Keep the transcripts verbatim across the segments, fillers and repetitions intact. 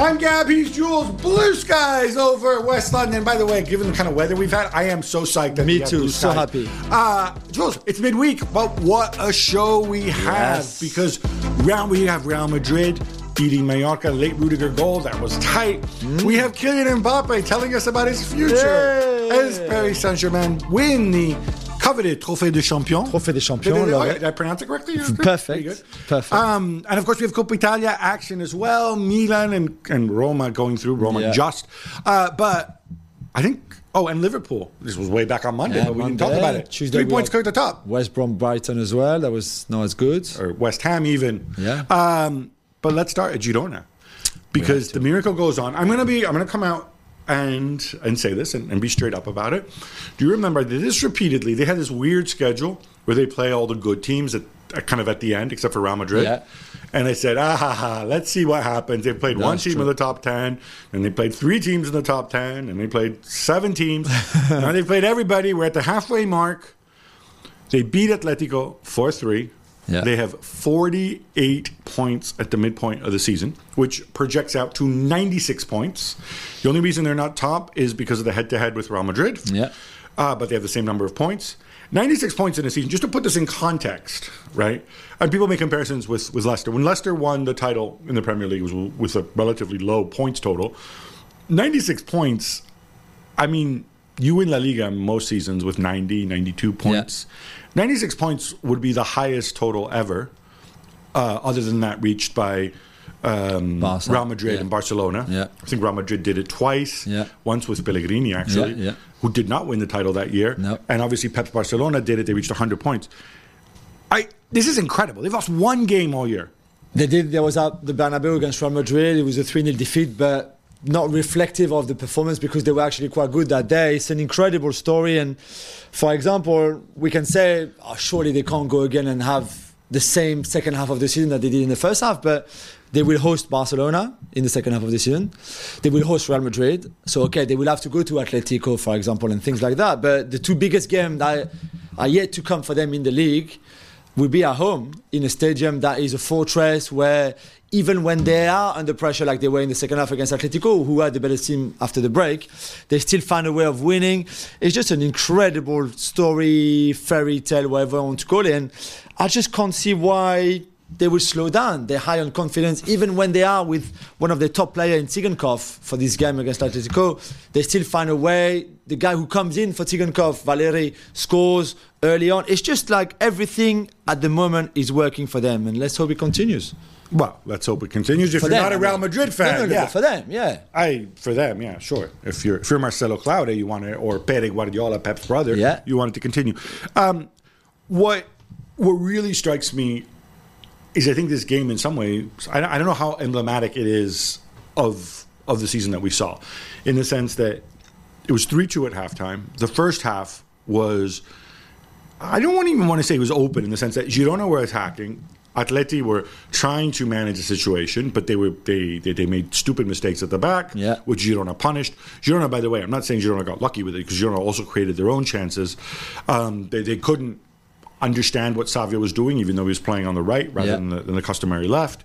I'm Gab, he's Jules. Blue skies over West London. By the way, given the kind of weather we've had, I am so psyched that Me we have too, blue so skies. happy. Uh, Jules, it's midweek, but what a show we have. Yes. Because round we have Real Madrid beating Mallorca, late Rudiger goal. That was tight. Mm. We have Kylian Mbappe telling us about his future Yay. as Paris Saint-Germain win the coveted Trophée des Champions. Trophée des Champions. Did, did, love did, it. did I pronounce it correctly? Perfect. Perfect. Um, and of course, we have Coppa Italia action as well. Milan and, and Roma going through. Roma Yeah. just. Uh, but I think. Oh, and Liverpool. This was way back on Monday, Yeah, but we Monday, didn't talk about it. Tuesday Three we points had clear at the top. West Brom, Brighton as well. That was not as good. Or West Ham even. Yeah. Um, but let's start at Girona. Because the miracle goes on. I'm gonna be I'm gonna come out and and say this and, and be straight up about it. Do you remember they did this repeatedly? They had this weird schedule where they play all the good teams at, at kind of at the end, except for Real Madrid. Yeah. And I said, ah ha ha, let's see what happens. They played That's one team true. in the top ten, and they played three teams in the top ten, and they played seven teams. Now they played everybody. We're at the halfway mark. They beat Atletico four three. Yeah. They have forty-eight points at the midpoint of the season, which projects out to ninety-six points. The only reason they're not top is because of the head-to-head with Real Madrid. Yeah. Uh, but they have the same number of points. ninety-six points in a season. Just to put this in context, right? And people make comparisons with, with Leicester. When Leicester won the title in the Premier League, it was with a relatively low points total. ninety-six points, I mean, you win La Liga most seasons with ninety, ninety-two points. Yeah. ninety-six points would be the highest total ever, uh, other than that reached by um, Real Madrid yeah. and Barcelona. Yeah. I think Real Madrid did it twice, yeah. once with Pellegrini, actually, yeah, yeah. who did not win the title that year. No. And obviously Pep's Barcelona did it. They reached one hundred points. I This is incredible. They've lost one game all year. They did. There was at the Bernabeu against Real Madrid. It was a three nil defeat, but not reflective of the performance because they were actually quite good that day. It's an incredible story. And for example, we can say, oh, surely they can't go again and have the same second half of the season that they did in the first half, but they will host Barcelona in the second half of the season. They will host Real Madrid. So, okay, they will have to go to Atletico, for example, and things like that. But the two biggest games that are yet to come for them in the league will be at home in a stadium that is a fortress where even when they are under pressure like they were in the second half against Atletico, who had the better team after the break, they still find a way of winning. It's just an incredible story, fairy tale, whatever you want to call it. And I just can't see why they will slow down. They're high on confidence. Even when they are with one of their top players in Tsigankov for this game against Atletico, they still find a way. The guy who comes in for Tsigankov, Valeri, scores early on. It's just like everything at the moment is working for them. And let's hope it continues. Well, let's hope it continues. If For you're them, not a I Real mean. Madrid fan, No, no, no, yeah. but for them, yeah. I for them, yeah, sure. If you're if you're Marcelo Claude, you want to, or Pere Guardiola, Pep's brother, Yeah. you want it to continue. Um, what what really strikes me is I think this game, in some ways, I, I don't know how emblematic it is of of the season that we saw, in the sense that it was three two at halftime. The first half was, I don't even want to say it was open, in the sense that Girona were attacking. Atleti were trying to manage the situation, but they were they, they they made stupid mistakes at the back, Yeah. which Girona punished. Girona, by the way, I'm not saying Girona got lucky with it, because Girona also created their own chances. Um, they they couldn't understand what Savio was doing, even though he was playing on the right rather Yeah. than, the, than the customary left.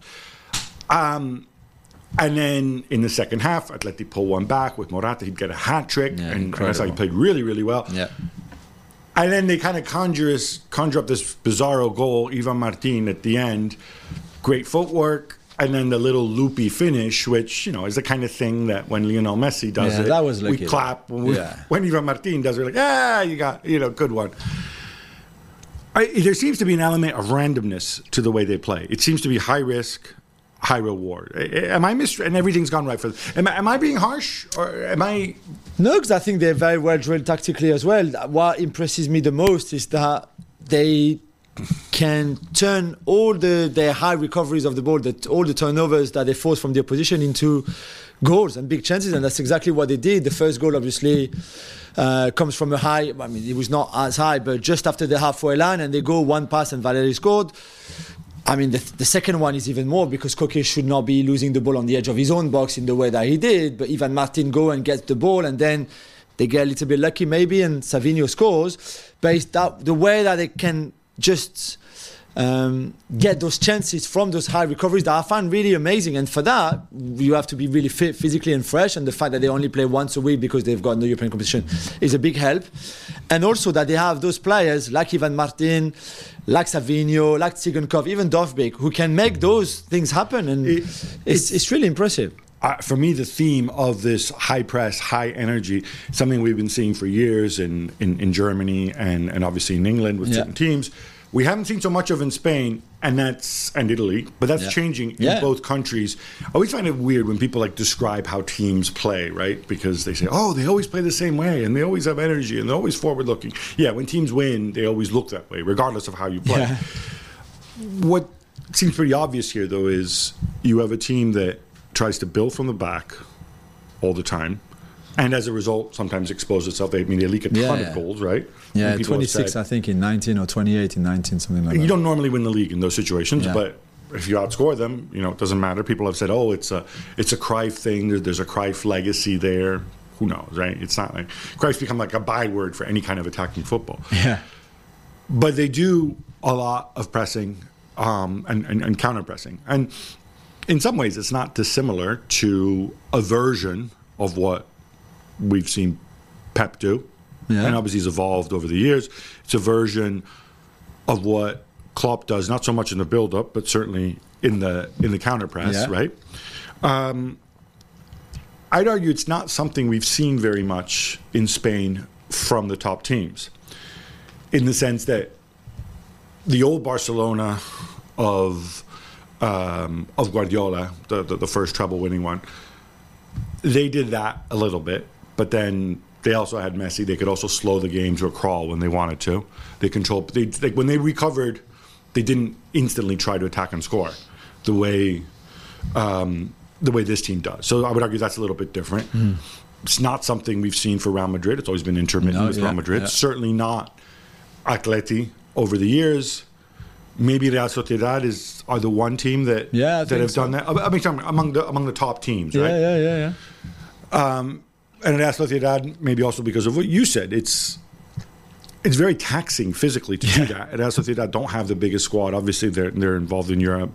Um, and then in the second half, Atleti pull one back with Morata. He'd get a hat trick, Yeah, and, and that's how he incredible. played really, really well. Yeah. And then they kind of conjure, us- conjure up this bizarro goal, Ivan Martin at the end. Great footwork. And then the little loopy finish, which, you know, is the kind of thing that when Lionel Messi does Yeah, it, that was we lucky. clap. When, we, Yeah. when Ivan Martin does it, we're like, ah, you got, you know, good one. I, there seems to be an element of randomness to the way they play. It seems to be high risk, high reward. Am I mis- and everything's gone right for them. Am I, am I being harsh, or am I? No, because I think they're very well drilled tactically as well. What impresses me the most is that they can turn all the their high recoveries of the ball, that all the turnovers that they force from the opposition, into goals and big chances, and that's exactly what they did. The first goal, obviously, uh, comes from a high. I mean, it was not as high, but just after the halfway line, and they go one pass, and Valeri scored. I mean, the, the second one is even more, because Koke should not be losing the ball on the edge of his own box in the way that he did. But Ivan Martin go and gets the ball, and then they get a little bit lucky maybe, and Savinho scores. But it's that, the way that they can just um, get those chances from those high recoveries that I find really amazing. And for that, you have to be really fit physically and fresh. And the fact that they only play once a week because they've got no European competition is a big help. And also that they have those players like Ivan Martin, like Savinho, like Tsigankov, even Dovbyk, who can make those things happen. And it, it's, it's, it's really impressive. Uh, for me, the theme of this high press, high energy, something we've been seeing for years in, in, in Germany and, and obviously in England with yeah. certain teams. We haven't seen so much of in Spain and that's and Italy, but that's yeah. changing in yeah. both countries. I always find it weird when people like describe how teams play, right? Because they say, oh, they always play the same way and they always have energy and they're always forward looking. Yeah, when teams win, they always look that way, regardless of how you play. Yeah. What seems pretty obvious here, though, is you have a team that tries to build from the back all the time, and as a result, sometimes expose itself. They, I mean, they leak a ton yeah, yeah. of goals, right? Yeah, twenty-six, said, I think, in nineteen or twenty-eight in nineteen, something like you that. You don't normally win the league in those situations, yeah. but if you outscore them, you know, it doesn't matter. People have said, oh, it's a it's a Cruyff thing. There's a Cruyff legacy there. Who knows, right? It's not like Cruyff's become like a byword for any kind of attacking football. Yeah. But they do a lot of pressing um, and, and, and counter-pressing. And in some ways, it's not dissimilar to a version of what we've seen Pep do. Yeah. And obviously he's evolved over the years. It's a version of what Klopp does, not so much in the build-up, but certainly in the in the counter-press, yeah. right? Um, I'd argue it's not something we've seen very much in Spain from the top teams, in the sense that the old Barcelona of um, of Guardiola, the, the, the first treble-winning one, they did that a little bit, but then they also had Messi. They could also slow the game to a crawl when they wanted to. They controlled. They, like when they recovered, they didn't instantly try to attack and score the way um, the way this team does. So I would argue that's a little bit different. Mm. It's not something we've seen for Real Madrid. It's always been intermittent no, with yeah, Real Madrid. Yeah. Certainly not Atleti over the years. Maybe Real Sociedad is are the one team that yeah, that have so. done that. I mean, among the among the top teams, right? Yeah, yeah, yeah, yeah. Um, and Real Sociedad, maybe also because of what you said, it's it's very taxing physically to yeah. do that. And Real Sociedad don't have the biggest squad. Obviously, they're they're involved in Europe.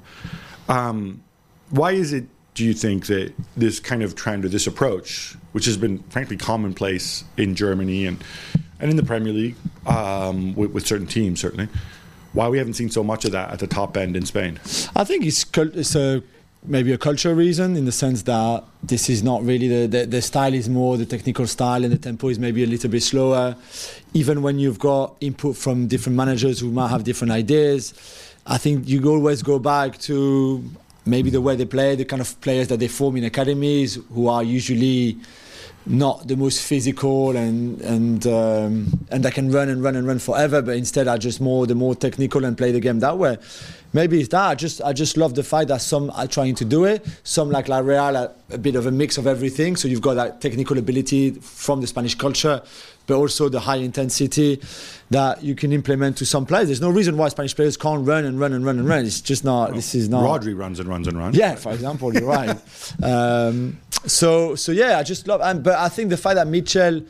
Um, why is it, do you think, that this kind of trend or this approach, which has been frankly commonplace in Germany and and in the Premier League um, with, with certain teams, certainly, why we haven't seen so much of that at the top end in Spain? I think it's it's a maybe a cultural reason, in the sense that this is not really the, the the style is more the technical style, and the tempo is maybe a little bit slower. Even when you've got input from different managers who might have different ideas, I think you always go back to maybe the way they play, the kind of players that they form in academies, who are usually not the most physical and and um, and that can run and run and run forever, but instead are just more the more technical and play the game that way. Maybe it's that. I just I just love the fact that some are trying to do it. Some, like La Real, are a bit of a mix of everything. So you've got that technical ability from the Spanish culture, but also the high intensity that you can implement to some players. There's no reason why Spanish players can't run and run and run and run. It's just not. This is not. Rodri runs and runs and runs. Yeah, for example, you're right. Um, so so yeah, I just love. And, but I think the fact that Mitchell,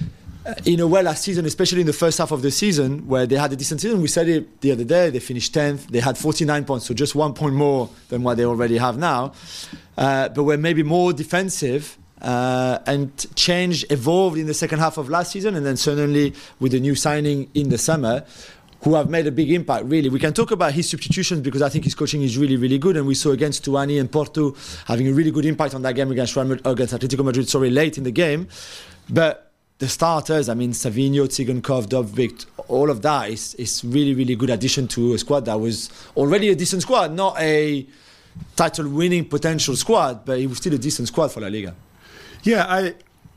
in a way, last season, especially in the first half of the season, where they had a decent season, we said it the other day, they finished tenth, they had forty-nine points, so just one point more than what they already have now, uh, but were maybe more defensive, uh, and changed, evolved in the second half of last season, and then suddenly with the new signing in the summer, who have made a big impact, really. We can talk about his substitutions because I think his coaching is really, really good, and we saw against Tuani and Porto having a really good impact on that game against Real Madrid, against Atletico Madrid, sorry, late in the game. But the starters, I mean, Savinho, Tsigankov, Dovbyk, all of that is, is really, really good addition to a squad that was already a decent squad, not a title-winning potential squad, but it was still a decent squad for La Liga. Yeah, I,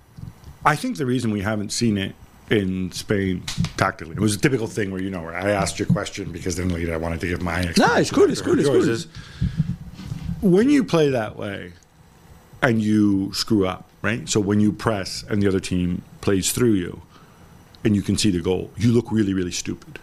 I think the reason we haven't seen it in Spain tactically, it was a typical thing where, you know, where I asked your question because then later I wanted to give my explanation. No, it's good, it's good, it's good. Is, when you play that way and you screw up, right? So when you press and the other team plays through you and you can see the goal, you look really, really stupid.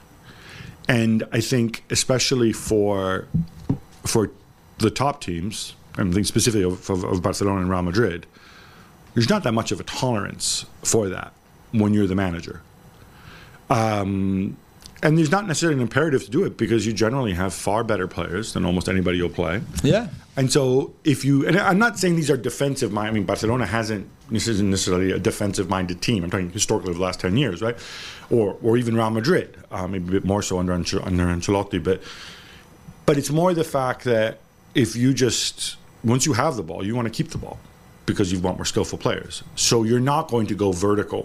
And I think especially for for the top teams, I'm thinking specifically of, of, of Barcelona and Real Madrid, there's not that much of a tolerance for that when you're the manager. Um, and there's not necessarily an imperative to do it because you generally have far better players than almost anybody you'll play. Yeah. And so if you, and I'm not saying these are defensive mind. I mean, Barcelona hasn't, this isn't necessarily a defensive-minded team. I'm talking historically over the last ten years, right? Or or even Real Madrid, uh, maybe a bit more so under, under Ancelotti. But, but it's more the fact that if you just, once you have the ball, you want to keep the ball because you want more skillful players. So you're not going to go vertical,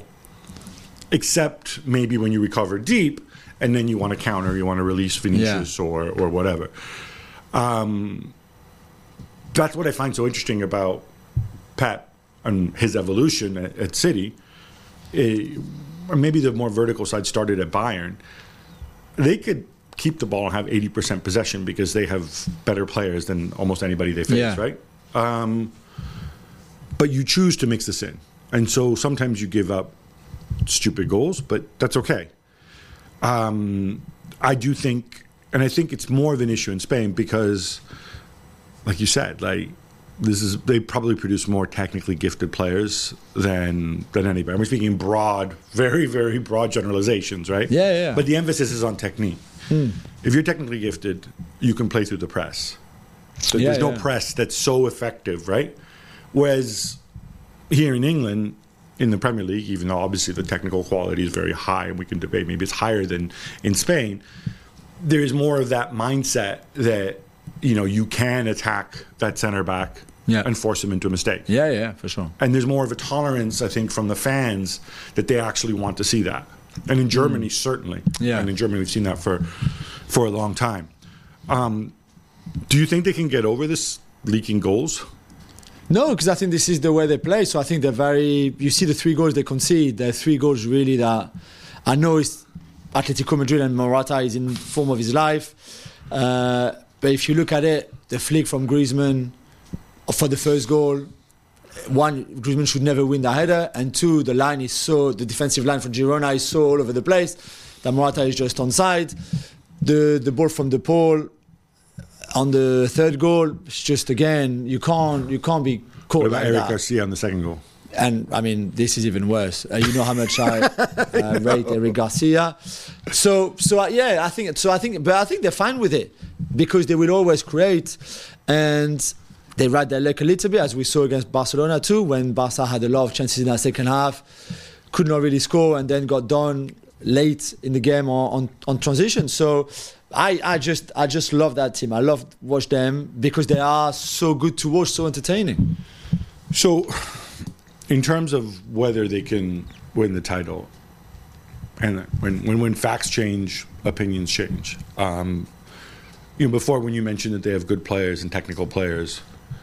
except maybe when you recover deep, and then you want to counter, you want to release Vinicius Yeah. or, or whatever. Um, that's what I find so interesting about Pep and his evolution at, at City. Eh, or maybe the more vertical side started at Bayern. They could keep the ball and have eighty percent possession because they have better players than almost anybody they face, Yeah. right? Um, but you choose to mix this in. And so sometimes you give up stupid goals, but that's okay. Um, I do think, and I think it's more of an issue in Spain because, like you said, like this is they probably produce more technically gifted players than than anybody. I'm speaking broad, very very broad generalizations, right? Yeah, yeah. But the emphasis is on technique. Hmm. If you're technically gifted, you can play through the press. So Yeah, there's no yeah. press that's so effective, right? Whereas here in England, in the Premier League, even though obviously the technical quality is very high, and we can debate maybe it's higher than in Spain, there is more of that mindset that you know you can attack that center back Yeah. and force him into a mistake. Yeah, yeah, for sure. And there's more of a tolerance, I think, from the fans that they actually want to see that. And in Germany, certainly. Yeah. And in Germany, we've seen that for for a long time. Um, do you think they can get over this leaking goals? No, because I think this is the way they play. So I think they're very. You see the three goals they concede. They're three goals really that I know it's Atletico Madrid and Morata is in form of his life. Uh, but if you look at it, the flick from Griezmann for the first goal, one, Griezmann should never win the header, and two, the line is so the defensive line for Girona is so all over the place that Morata is just onside. The the ball from the pole. On the third goal, it's just again you can't you can't be caught What about like Eric that. Garcia on the second goal? And I mean, this is even worse. Uh, you know how much I uh, rate Eric Garcia. So so uh, yeah, I think so. I think, but I think they're fine with it because they will always create, and they ride their luck a little bit, as we saw against Barcelona too, when Barca had a lot of chances in that second half, could not really score, and then got done late in the game on on, on transition. So. I, I just I just love that team. I love to watch them because they are so good to watch, so entertaining. So, in terms of whether they can win the title, and when when, when facts change, opinions change. Um, you know, before when you mentioned that they have good players and technical players,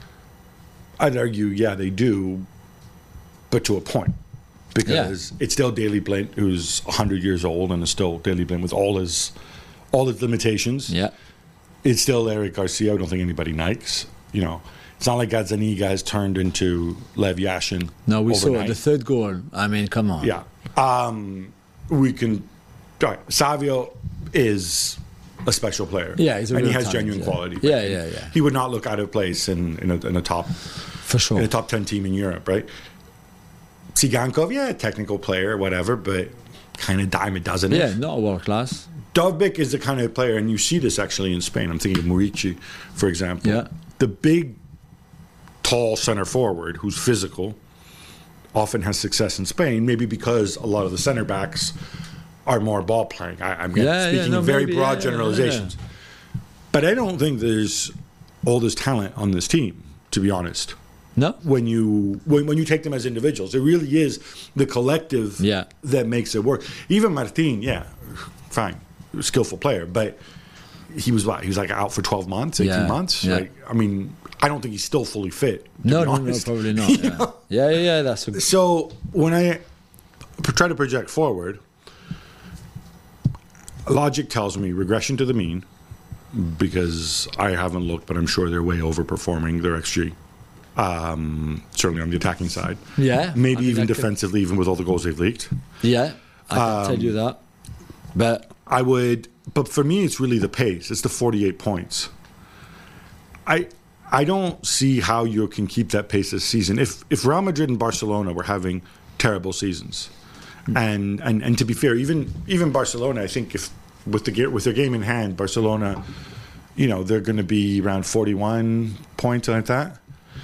I'd argue, yeah, they do, but to a point. Because Yeah. it's still Daley Blind, who's one hundred years old and is still Daley Blind with all his all his limitations. Yeah. It's still Eric Garcia. I don't think anybody nikes. You know, it's not like Gazzaniga has turned into Lev Yashin. No, we saw overnight. the third goal. I mean, come on. Yeah. Um, we can. All right, Savio is a special player. Yeah, he's a and he real has talent, genuine yeah. quality. Yeah, yeah, yeah. He would not look out of place in in a, in a top For sure. in a top ten team in Europe, right? Sigankov, yeah, technical player, whatever, but kind of dime a dozen. Yeah, not world class. Dovbyk is the kind of player, and you see this actually in Spain. I'm thinking of Murici, for example. Yeah. The big, tall center forward who's physical often has success in Spain, maybe because a lot of the center backs are more ball playing. I, I'm Yeah, yeah, speaking no, in very maybe, broad yeah, yeah, generalizations. But I don't think there's all this talent on this team, to be honest. No? When you when, when you take them as individuals, it really is the collective Yeah. that makes it work. Even Martin, yeah, fine, skillful player, but he was what? He was like out for twelve months, eighteen Yeah, months. yeah. Like, I mean, I don't think he's still fully fit. to No, be no, no, honest. probably not. You Yeah, know? yeah, yeah, yeah, that's a good. So when I p- try to project forward, logic tells me regression to the mean, because I haven't looked, but I'm sure they're way overperforming their X G. Um, certainly on the attacking side. Yeah. Maybe I mean, even I could- defensively, even with all the goals they've leaked. Yeah, I can tell you Um, that. But I would, but for me, it's really the pace. It's the forty-eight points. I I don't see how you can keep that pace this season. If if Real Madrid and Barcelona were having terrible seasons, and and, and to be fair, even even Barcelona, I think if with the ge- with their game in hand, Barcelona, you know, they're going to be around forty-one points like that.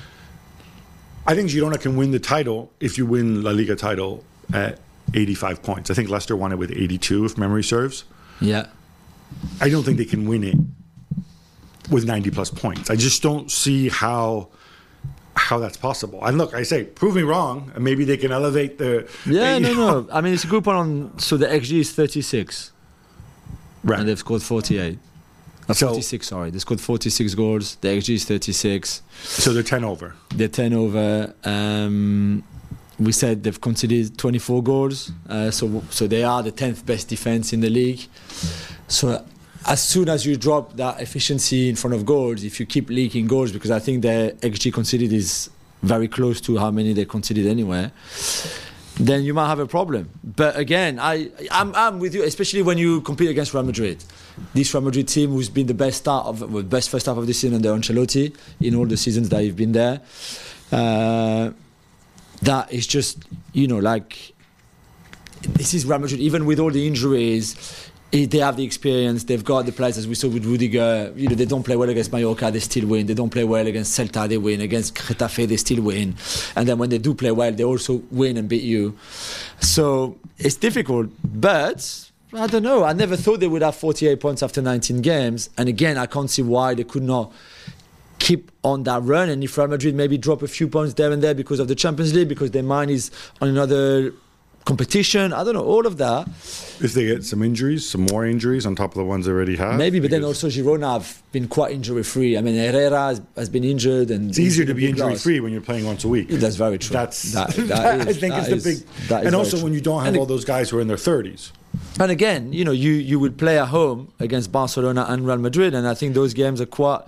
I think Girona can win the title if you win La Liga title at eighty-five points. I think Leicester won it with eighty-two, if memory serves. Yeah. I don't think they can win it with ninety plus points. I just don't see how how that's possible. And look, I say, prove me wrong, and maybe they can elevate the. Yeah, you no, know. no. I mean, it's a good point on. So the X G is thirty-six, Right. and they've scored forty-eight. Uh, So- forty-six, sorry. They scored forty-six goals. The X G is thirty-six. So they're ten over. Their turnover. Um, we said they've conceded twenty-four goals. Uh, so, so they are the tenth best defense in the league. So, as soon as you drop that efficiency in front of goals, if you keep leaking goals, because I think their X G conceded is very close to how many they conceded anywhere, then you might have a problem. But again, I, I'm, I'm with you, especially when you compete against Real Madrid. This Real Madrid team, who's been the best start of well, best first half of the season under Ancelotti in all the seasons that he's been there. Uh, that is just, you know, like this is Real Madrid. Even with all the injuries, they have the experience. They've got the players, as we saw with Rudiger. You know, they don't play well against Mallorca, they still win. They don't play well against Celta, they win. Against Getafe, they still win. And then when they do play well, they also win and beat you. So it's difficult, but I don't know. I never thought they would have forty-eight points after nineteen games. And again, I can't see why they could not keep on that run. And if Real Madrid maybe drop a few points there and there because of the Champions League, because their mind is on another competition, I don't know, all of that. If they get some injuries, some more injuries on top of the ones they already have. Maybe, but then because also Girona have been quite injury-free. I mean, Herrera has, has been injured. And it's easier to be big loss. injury-free when you're playing once a week. That's very true. That's That- that, that I is- think that is the is- big. that is And very also true. when you don't have And all it- those guys who are in their thirties. And again, you know, you, you will play at home against Barcelona and Real Madrid, and I think those games are quite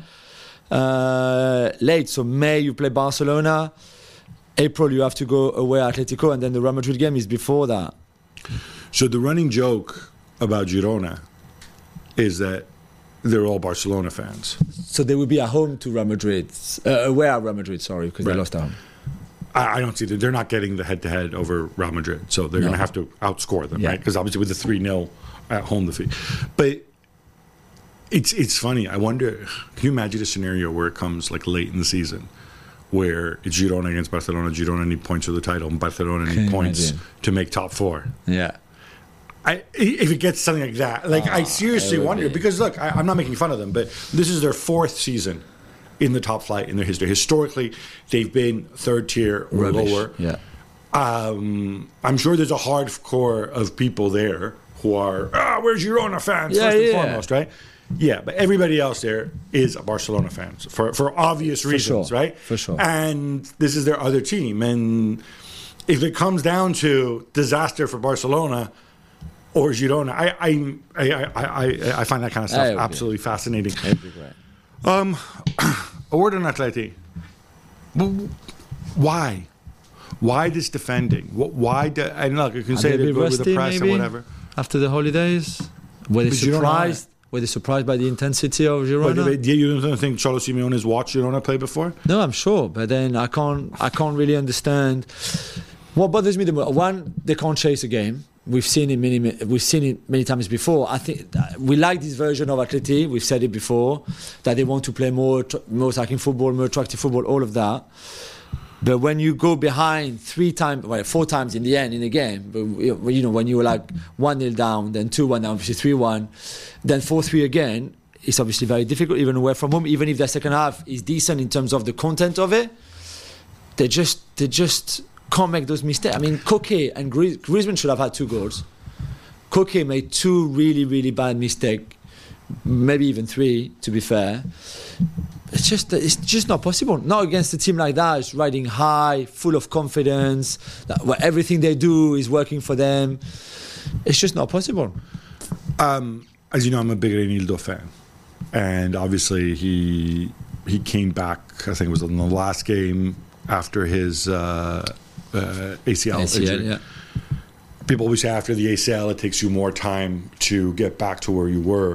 uh, late. So May you play Barcelona, April you have to go away at Atletico, and then the Real Madrid game is before that. So the running joke about Girona is that they're all Barcelona fans. So they will be at home to Real Madrid, uh, away at Real Madrid, sorry, because Right. they lost at home. I, I don't see that they're not getting the head-to-head over Real Madrid, so they're No. going to have to outscore them, Yeah. right? Because obviously with the three nil at home defeat, but it's it's funny. I wonder, can you imagine a scenario where it comes like late in the season, where it's Girona against Barcelona, Girona need points for the title, and Barcelona Can need you points imagine? to make top four. Yeah. I, if it gets something like that, like I seriously it would wonder be. because look, I, I'm not making fun of them, but this is their fourth season in the top flight in their history. Historically, they've been third tier or Rubbish. lower. Yeah. Um, I'm sure there's a hardcore of people there who are ah, we're Girona fans Yeah, first and yeah. foremost, right? Yeah, but everybody else there is a Barcelona fan for for obvious reasons, sure. right? For sure. And this is their other team, and if it comes down to disaster for Barcelona or Girona, I I I I, I, I find that kind of I stuff agree. absolutely fascinating. That'd be great. Um, a word on Atleti. W- Why? Why this defending? Wh- Why? Do, and look, you can Are say they a they're bit good with the rusty, press maybe? or whatever. After the holidays, were they But you don't know surprised? Were they surprised by the intensity of But Girona? do you don't think Cholo Simeone has watched Girona play before? No, I'm sure, but then I can't. I can't really understand. What bothers me the most, one, they can't chase a game. We've seen it many. We've seen it many times before. I think we like this version of Atleti. We've said it before that they want to play more, more attacking football, more attractive football, all of that. But when you go behind three times, well, four times in the end in a game, but you know, when you were like one nil down, then two one down, obviously three one, then four three again, it's obviously very difficult, even away from home. Even if the second half is decent in terms of the content of it, they just they just can't make those mistakes. I mean, Koke and Gries- Griezmann should have had two goals. Koke made two really really bad mistakes, maybe even three, to be fair. It's just it's just not possible. Not against a team like that. It's riding high, full of confidence. That where everything they do is working for them. It's just not possible. Um, as you know, I'm a big Reinildo fan, and obviously he he came back. I think it was in the last game after his uh, uh, A C L, A C L, injury. yeah. People always say after the A C L, it takes you more time to get back to where you were.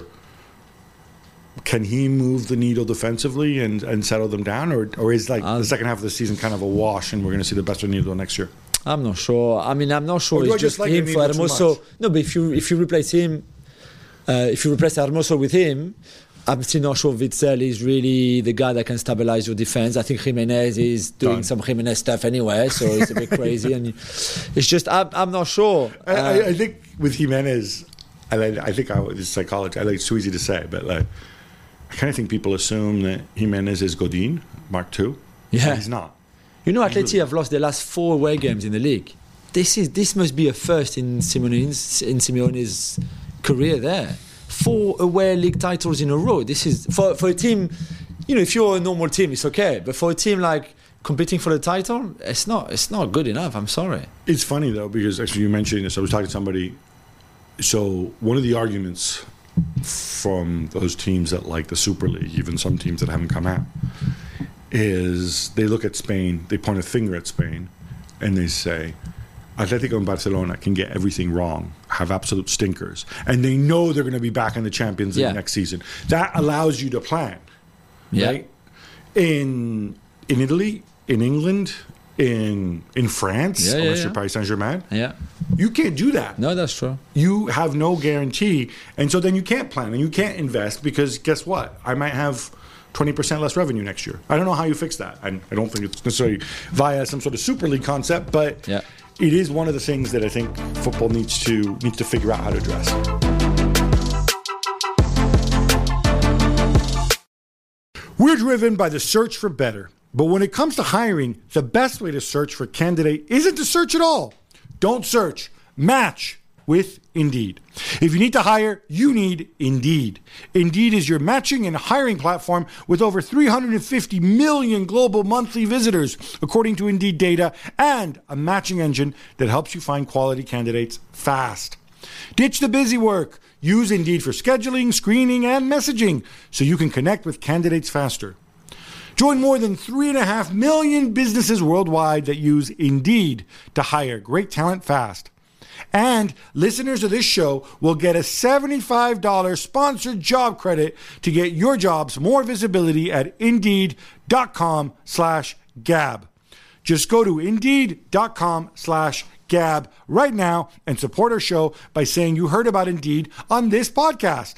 Can he move the needle defensively and, and settle them down, or or is like Uh, the second half of the season kind of a wash, and we're going to see the best of Needle next year? I'm not sure. I mean, I'm not sure Or do it's I just just like him Reinildo for too Hermoso. much? No, but if you if you replace him, Uh, if you replace Hermoso with him, I'm still not sure Witsel is really the guy that can stabilize your defense. I think Jimenez is doing Done. some Jimenez stuff anyway, so it's a bit crazy. And it's just, I'm, I'm not sure. I, Uh, I, I think with Jimenez, I, like- I think I, this is psychology. I like it's too easy to say, but like, I kind of think people assume that Jimenez is Godin, Mark two. Yeah. He's not. You know, Atleti have lost their last four away games in the league. This is this must be a first in Simeone's in Simeone's career there. Four away league titles in a row. This is for for a team. You know, if you're a normal team, it's okay. But for a team like competing for the title, it's not it's not good enough. I'm sorry. It's funny though because actually you mentioning this, I was talking to somebody. So one of the arguments from those teams that like the Super League, even some teams that haven't come out, is they look at Spain, they point a finger at Spain, and they say, Atletico and Barcelona can get everything wrong, have absolute stinkers, and they know they're going to be back in the Champions League Yeah. next season. That allows you to plan, Yeah. right? In in Italy, in England, in in France, Yeah, yeah, unless yeah. you're Paris Saint-Germain, Yeah. you can't do that. No, that's true. You have no guarantee, and so then you can't plan and you can't invest because guess what? I might have twenty percent less revenue next year. I don't know how you fix that. I, I don't think it's necessarily via some sort of Super League concept, but Yeah. it is one of the things that I think football needs to needs to figure out how to address. We're driven by the search for better, but when it comes to hiring, the best way to search for a candidate isn't to search at all. Don't search. Match with Indeed. If you need to hire, you need Indeed. Indeed is your matching and hiring platform with over three hundred fifty million global monthly visitors, according to Indeed data, and a matching engine that helps you find quality candidates fast. Ditch the busy work. Use Indeed for scheduling, screening, and messaging so you can connect with candidates faster. Join more than three and a half million businesses worldwide that use Indeed to hire great talent fast. And listeners of this show will get a seventy-five dollars sponsored job credit to get your jobs more visibility at Indeed.com slash Gab. Just go to Indeed.com slash Gab right now and support our show by saying you heard about Indeed on this podcast.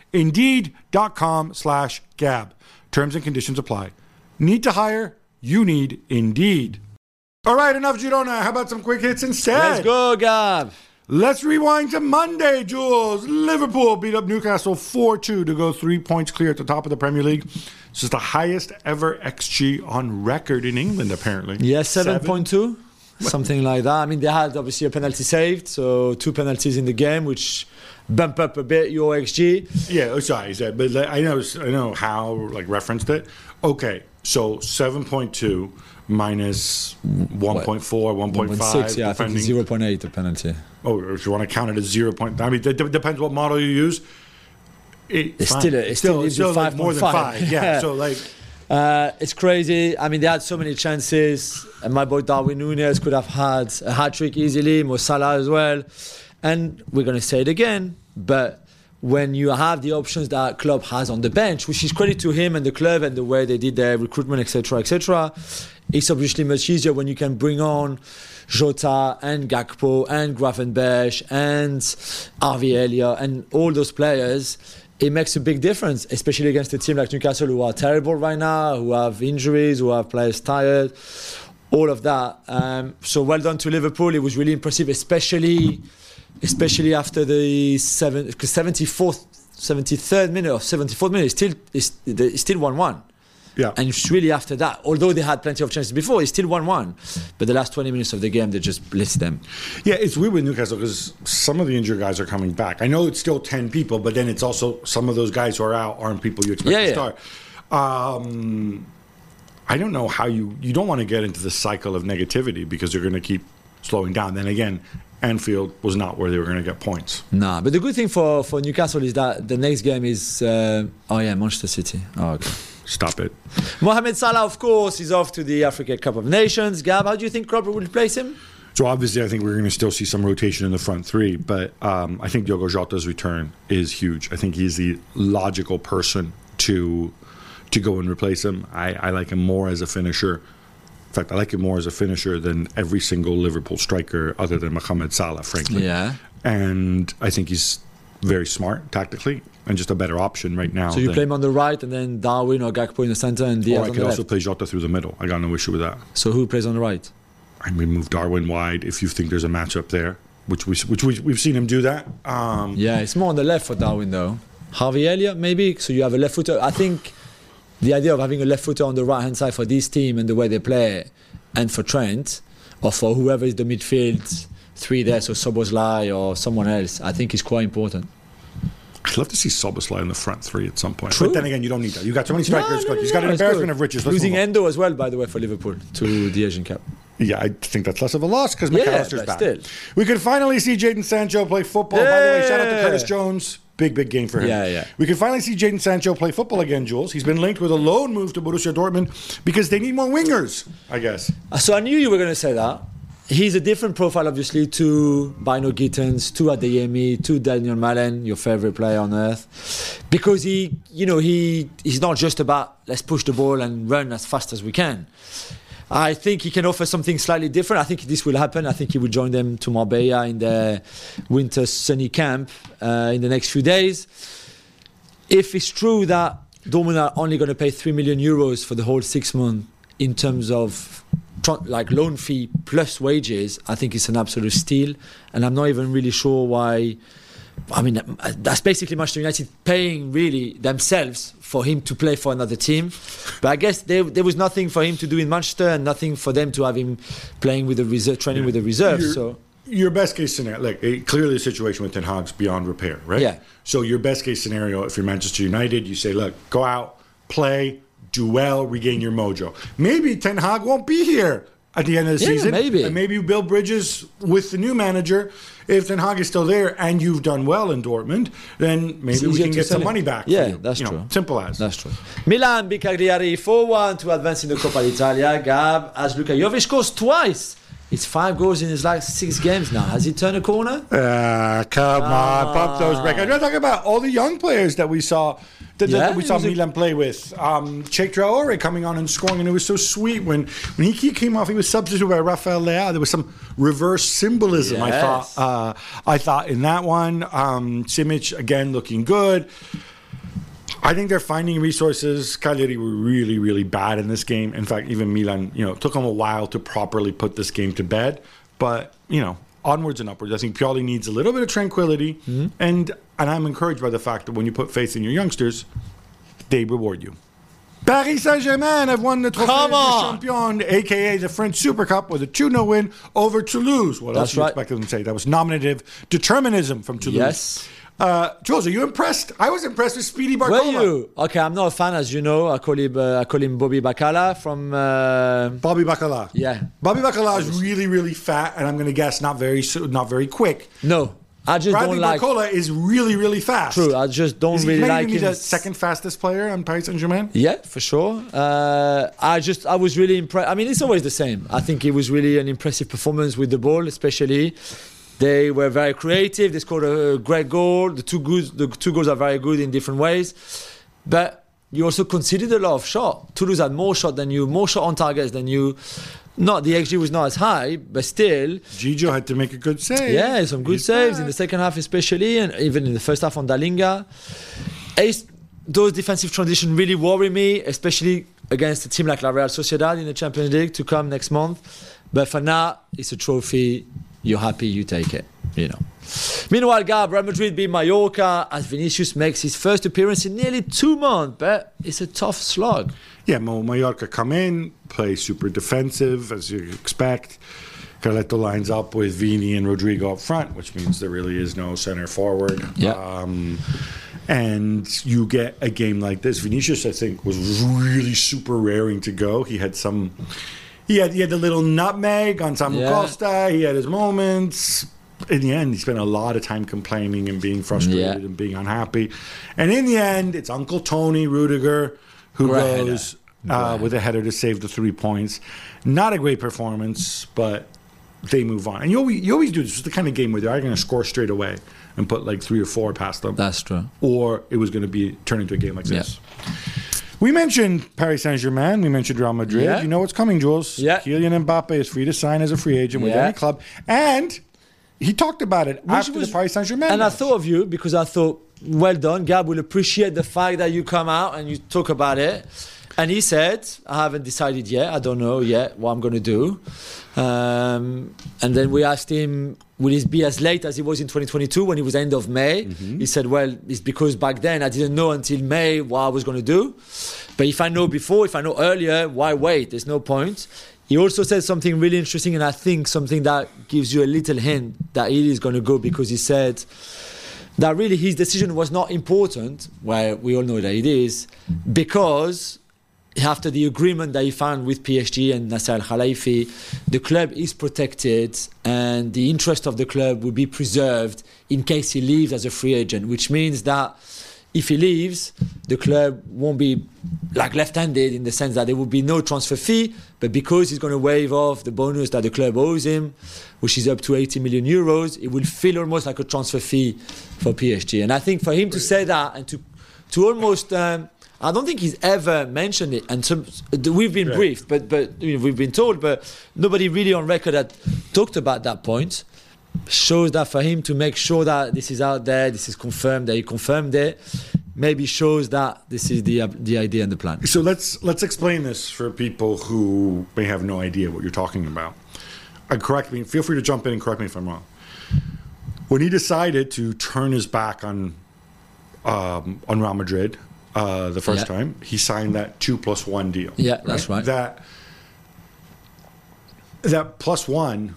Indeed.com slash Gab. Terms and conditions apply. Need to hire? You need Indeed. All right, enough Girona. How about some quick hits instead? Let's go, Gab. Let's rewind to Monday, Jules. Liverpool beat up Newcastle four two to go three points clear at the top of the Premier League. This is the highest ever X G on record in England, apparently. Yeah, seven point two, something like that. I mean, they had obviously a penalty saved, so two penalties in the game, which bump up a bit your X G. Yeah, oh, sorry, sorry, but like, I know, I know how like referenced it. Okay, so seven point two minus one point four, one point five. one point six, yeah, I think it's zero point eight, the penalty. Oh, if you want to count it as zero point, I mean, it d- depends what model you use. It, It's fine. still, a, it still, it's still, still like more than five. Yeah, so like. Uh, it's crazy. I mean, they had so many chances. And my boy Darwin Núñez could have had a hat-trick easily, Mo Salah as well. And we're going to say it again, but when you have the options that club has on the bench, which is credit to him and the club and the way they did their recruitment, et cetera, et cetera, it's obviously much easier when you can bring on Jota and Gakpo and Gravenberch and R V Elliott and all those players. It makes a big difference, especially against a team like Newcastle who are terrible right now, who have injuries, who have players tired, all of that. Um, so well done to Liverpool. It was really impressive, especially especially after the seven, seventy-fourth, seventy-third minute or seventy-fourth minute. It's still, it's, it's still one one. Yeah. And it's really after that, although they had plenty of chances before, it's still one one. But the last twenty minutes of the game, they just blitzed them. Yeah, it's weird with Newcastle because some of the injured guys are coming back. I know it's still ten people, but then it's also some of those guys who are out aren't people you expect Yeah, to yeah. start. Um, I don't know how you... You don't want to get into the cycle of negativity because you're going to keep slowing down. Then again, Anfield was not where they were going to get points. Nah, but the good thing for, for Newcastle is that the next game is... Uh, oh, yeah, Manchester City. Oh, okay. Stop it. Mohamed Salah, of course, is off to the Africa Cup of Nations. Gab, how do you think Klopp will replace him? So obviously, I think we're going to still see some rotation in the front three, but um, I think Diogo Jota's return is huge. I think he's the logical person to to go and replace him. I, I like him more as a finisher. In fact, I like him more as a finisher than every single Liverpool striker other than Mohamed Salah, frankly. Yeah. And I think he's very smart tactically and just a better option right now. So you than, play him on the right and then Darwin or Gakpo in the center and Diaz or I on could the also left. play Jota through the middle. I got no issue with that. So who plays on the right? I mean, move Darwin wide if you think there's a matchup there, which we which we, we've seen him do that. Um, Yeah, it's more on the left for Darwin though. Harvey Elliott maybe. So you have a left footer. I think the idea of having a left footer on the right hand side for this team and the way they play, and for Trent or for whoever is the midfield three there, so Szoboszlai or someone else, I think is quite important. I'd love to see Szoboszlai in the front three at some point. True. But then again, you don't need that. You got so many strikers. No, no, no, He's got no, an it's embarrassment good. of riches. Let's Losing move on. Endo as well, by the way, for Liverpool to the Asian Cup. Yeah, I think that's less of a loss because Yeah, McAllister's but back. still. We could finally see Jadon Sancho play football. By the way, shout out to Curtis Jones. Big, big game for him. Yeah, yeah. We can finally see Jadon Sancho play football again, Jules. He's been linked with a loan move to Borussia Dortmund because they need more wingers, I guess. So I knew you were going to say that. He's a different profile, obviously, to Bino Gittens, to Adeyemi, to Daniel Malen, your favorite player on earth, because he, you know, he he's not just about let's push the ball and run as fast as we can. I think he can offer something slightly different. I think this will happen. I think he will join them to Marbella in the winter sunny camp uh, in the next few days. If it's true that Dortmund are only going to pay three million euros for the whole six months in terms of like loan fee plus wages, I think it's an absolute steal, and I'm not even really sure why. I mean, that's basically Manchester United paying really themselves for him to play for another team. But I guess there, there was nothing for him to do in Manchester and nothing for them to have him playing with the reserve, training yeah. with the reserve. Your, so your best case scenario, like eh, clearly the situation with Ten Hag's beyond repair, right? Yeah. So your best case scenario, if you're Manchester United, you say, look, go out, play, do well, regain your mojo. Maybe Ten Hag won't be here at the end of the yeah, season. Maybe. And maybe you build bridges with the new manager. If Ten Hag is still there and you've done well in Dortmund, then maybe we can get some money back. Yeah, for you. that's you true. Know, simple as. That's true. Milan beat Cagliari four one to advance in the Coppa d'Italia. Gab, as Luka Jovic scores twice. It's five goals in his last six games now. Has he turned a corner? Uh, come Ah. on, pump those brakes. I'm not talking about all the young players that we saw that, Yeah, that we saw he was a- Milan play with. Um, Cheikh Traore coming on and scoring, and it was so sweet when when he came off. He was substituted by Rafael Leao. There was some reverse symbolism. I Yes. thought. Uh, I thought in that one, um, Simic again looking good. I think they're finding resources. Cagliari were really, really bad in this game. In fact, even Milan, you know, it took them a while to properly put this game to bed. But, you know, onwards and upwards. I think Pioli needs a little bit of tranquility. Mm-hmm. And and I'm encouraged by the fact that when you put faith in your youngsters, they reward you. Paris Saint-Germain have won the Trophée Come des on. Champions, a k a the French Super Cup, with a two nil win over Toulouse. What else That's do you right. expect them to say? That was nominative determinism from Toulouse. Yes. Uh, Jules, are you impressed? I was impressed with Speedy Were Barcola. you? Okay, I'm not a fan, as you know. I call him, uh, I call him Bobby Bacala from. Uh, Bobby Bacala. Yeah. Bobby Bacala is really, really fat, and I'm going to guess not very, so- not very quick. no, I just Bradley don't like. Barcola is really, really fast. True, I just don't Is he really maybe like be him. the second fastest player on Paris Saint-Germain? Yeah, for sure. Uh, I just, I was really impressed. I mean, it's always the same. I think it was really an impressive performance with the ball, especially. They were very creative. They scored a great goal. The two goals, the two goals are very good in different ways. But you also conceded a lot of shots. Toulouse had more shot than you, more shot on targets than you. Not the X G was not as high, but still, Gigio had to make a good save. yeah, some good He's saves back. in the second half, especially, and even in the first half on Dalinga. Ace, those defensive transitions really worry me, especially against a team like La Real Sociedad in the Champions League to come next month. But for now, it's a trophy. You're happy, you take it. You know. Meanwhile, Gab, Real Madrid beat Mallorca as Vinicius makes his first appearance in nearly two months. But it's a tough slog. Yeah, Mo- Mallorca come in, play super defensive, as you expect. Carletto lines up with Vini and Rodrigo up front, which means there really is no center forward. Yeah. Um, and you get a game like this. Vinicius, I think, was really super raring to go. He had some... He had, he had the little nutmeg on Samu Yeah. Costa. He had his moments. In the end, he spent a lot of time complaining and being frustrated Yeah. and being unhappy. And in the end, it's Uncle Tony Rudiger who Great goes header. uh, Great. with a header to save the three points. Not a great performance, but they move on. And you always, you always do this. It's the kind of game where they're going to score straight away and put like three or four past them. That's true. Or it was going to be turn into a game like Yeah. this. We mentioned Paris Saint-Germain. We mentioned Real Madrid. Yeah. You know what's coming, Jules. Yeah. Kylian Mbappe is free to sign as a free agent with Yeah. any club. And he talked about it Which after was- the Paris Saint-Germain And I match. thought of you because I thought, well done, Gab will appreciate the fact that you come out and you talk about it. And he said, I haven't decided yet. I don't know yet what I'm going to do. Um, and then we asked him, will it be as late as it was in twenty twenty-two when it was end of May? Mm-hmm. He said, well, it's because back then I didn't know until May what I was going to do. But if I know before, if I know earlier, why wait? There's no point. He also said something really interesting, and I think something that gives you a little hint that it is going to go, because he said that really his decision was not important, well, we all know that it is, because after the agreement that he found with P S G and Nasser Al-Khelaifi, the club is protected and the interest of the club will be preserved in case he leaves as a free agent, which means that if he leaves, the club won't be like left-handed in the sense that there will be no transfer fee, but because he's going to waive off the bonus that the club owes him, which is up to eighty million euros, it will feel almost like a transfer fee for P S G. And I think for him to say that and to to almost, um, I don't think he's ever mentioned it. And some, we've been Right. briefed, but but you know, we've been told, but nobody really on record had talked about that point. Shows that for him to make sure that this is out there, this is confirmed, that he confirmed it, maybe shows that this is the uh, the idea and the plan. So let's let's explain this for people who may have no idea what you're talking about. And correct me. Feel free to jump in and correct me if I'm wrong. When he decided to turn his back on um, on Real Madrid uh, the first Yeah. time, he signed that two plus one deal. Yeah, that's right. That that plus one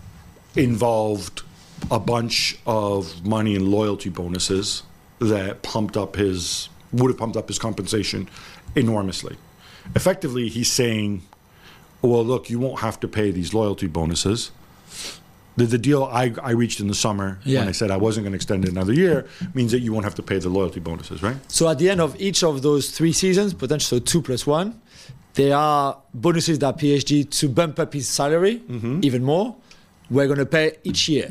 involved a bunch of money and loyalty bonuses that pumped up his would have pumped up his compensation enormously. Effectively, he's saying, well, look, you won't have to pay these loyalty bonuses. The, the deal I, I reached in the summer Yeah. when I said I wasn't going to extend it another year means that you won't have to pay the loyalty bonuses, right? So at the end of each of those three seasons, potentially so two plus one, there are bonuses that P S G to bump up his salary even more. We're going to pay each year.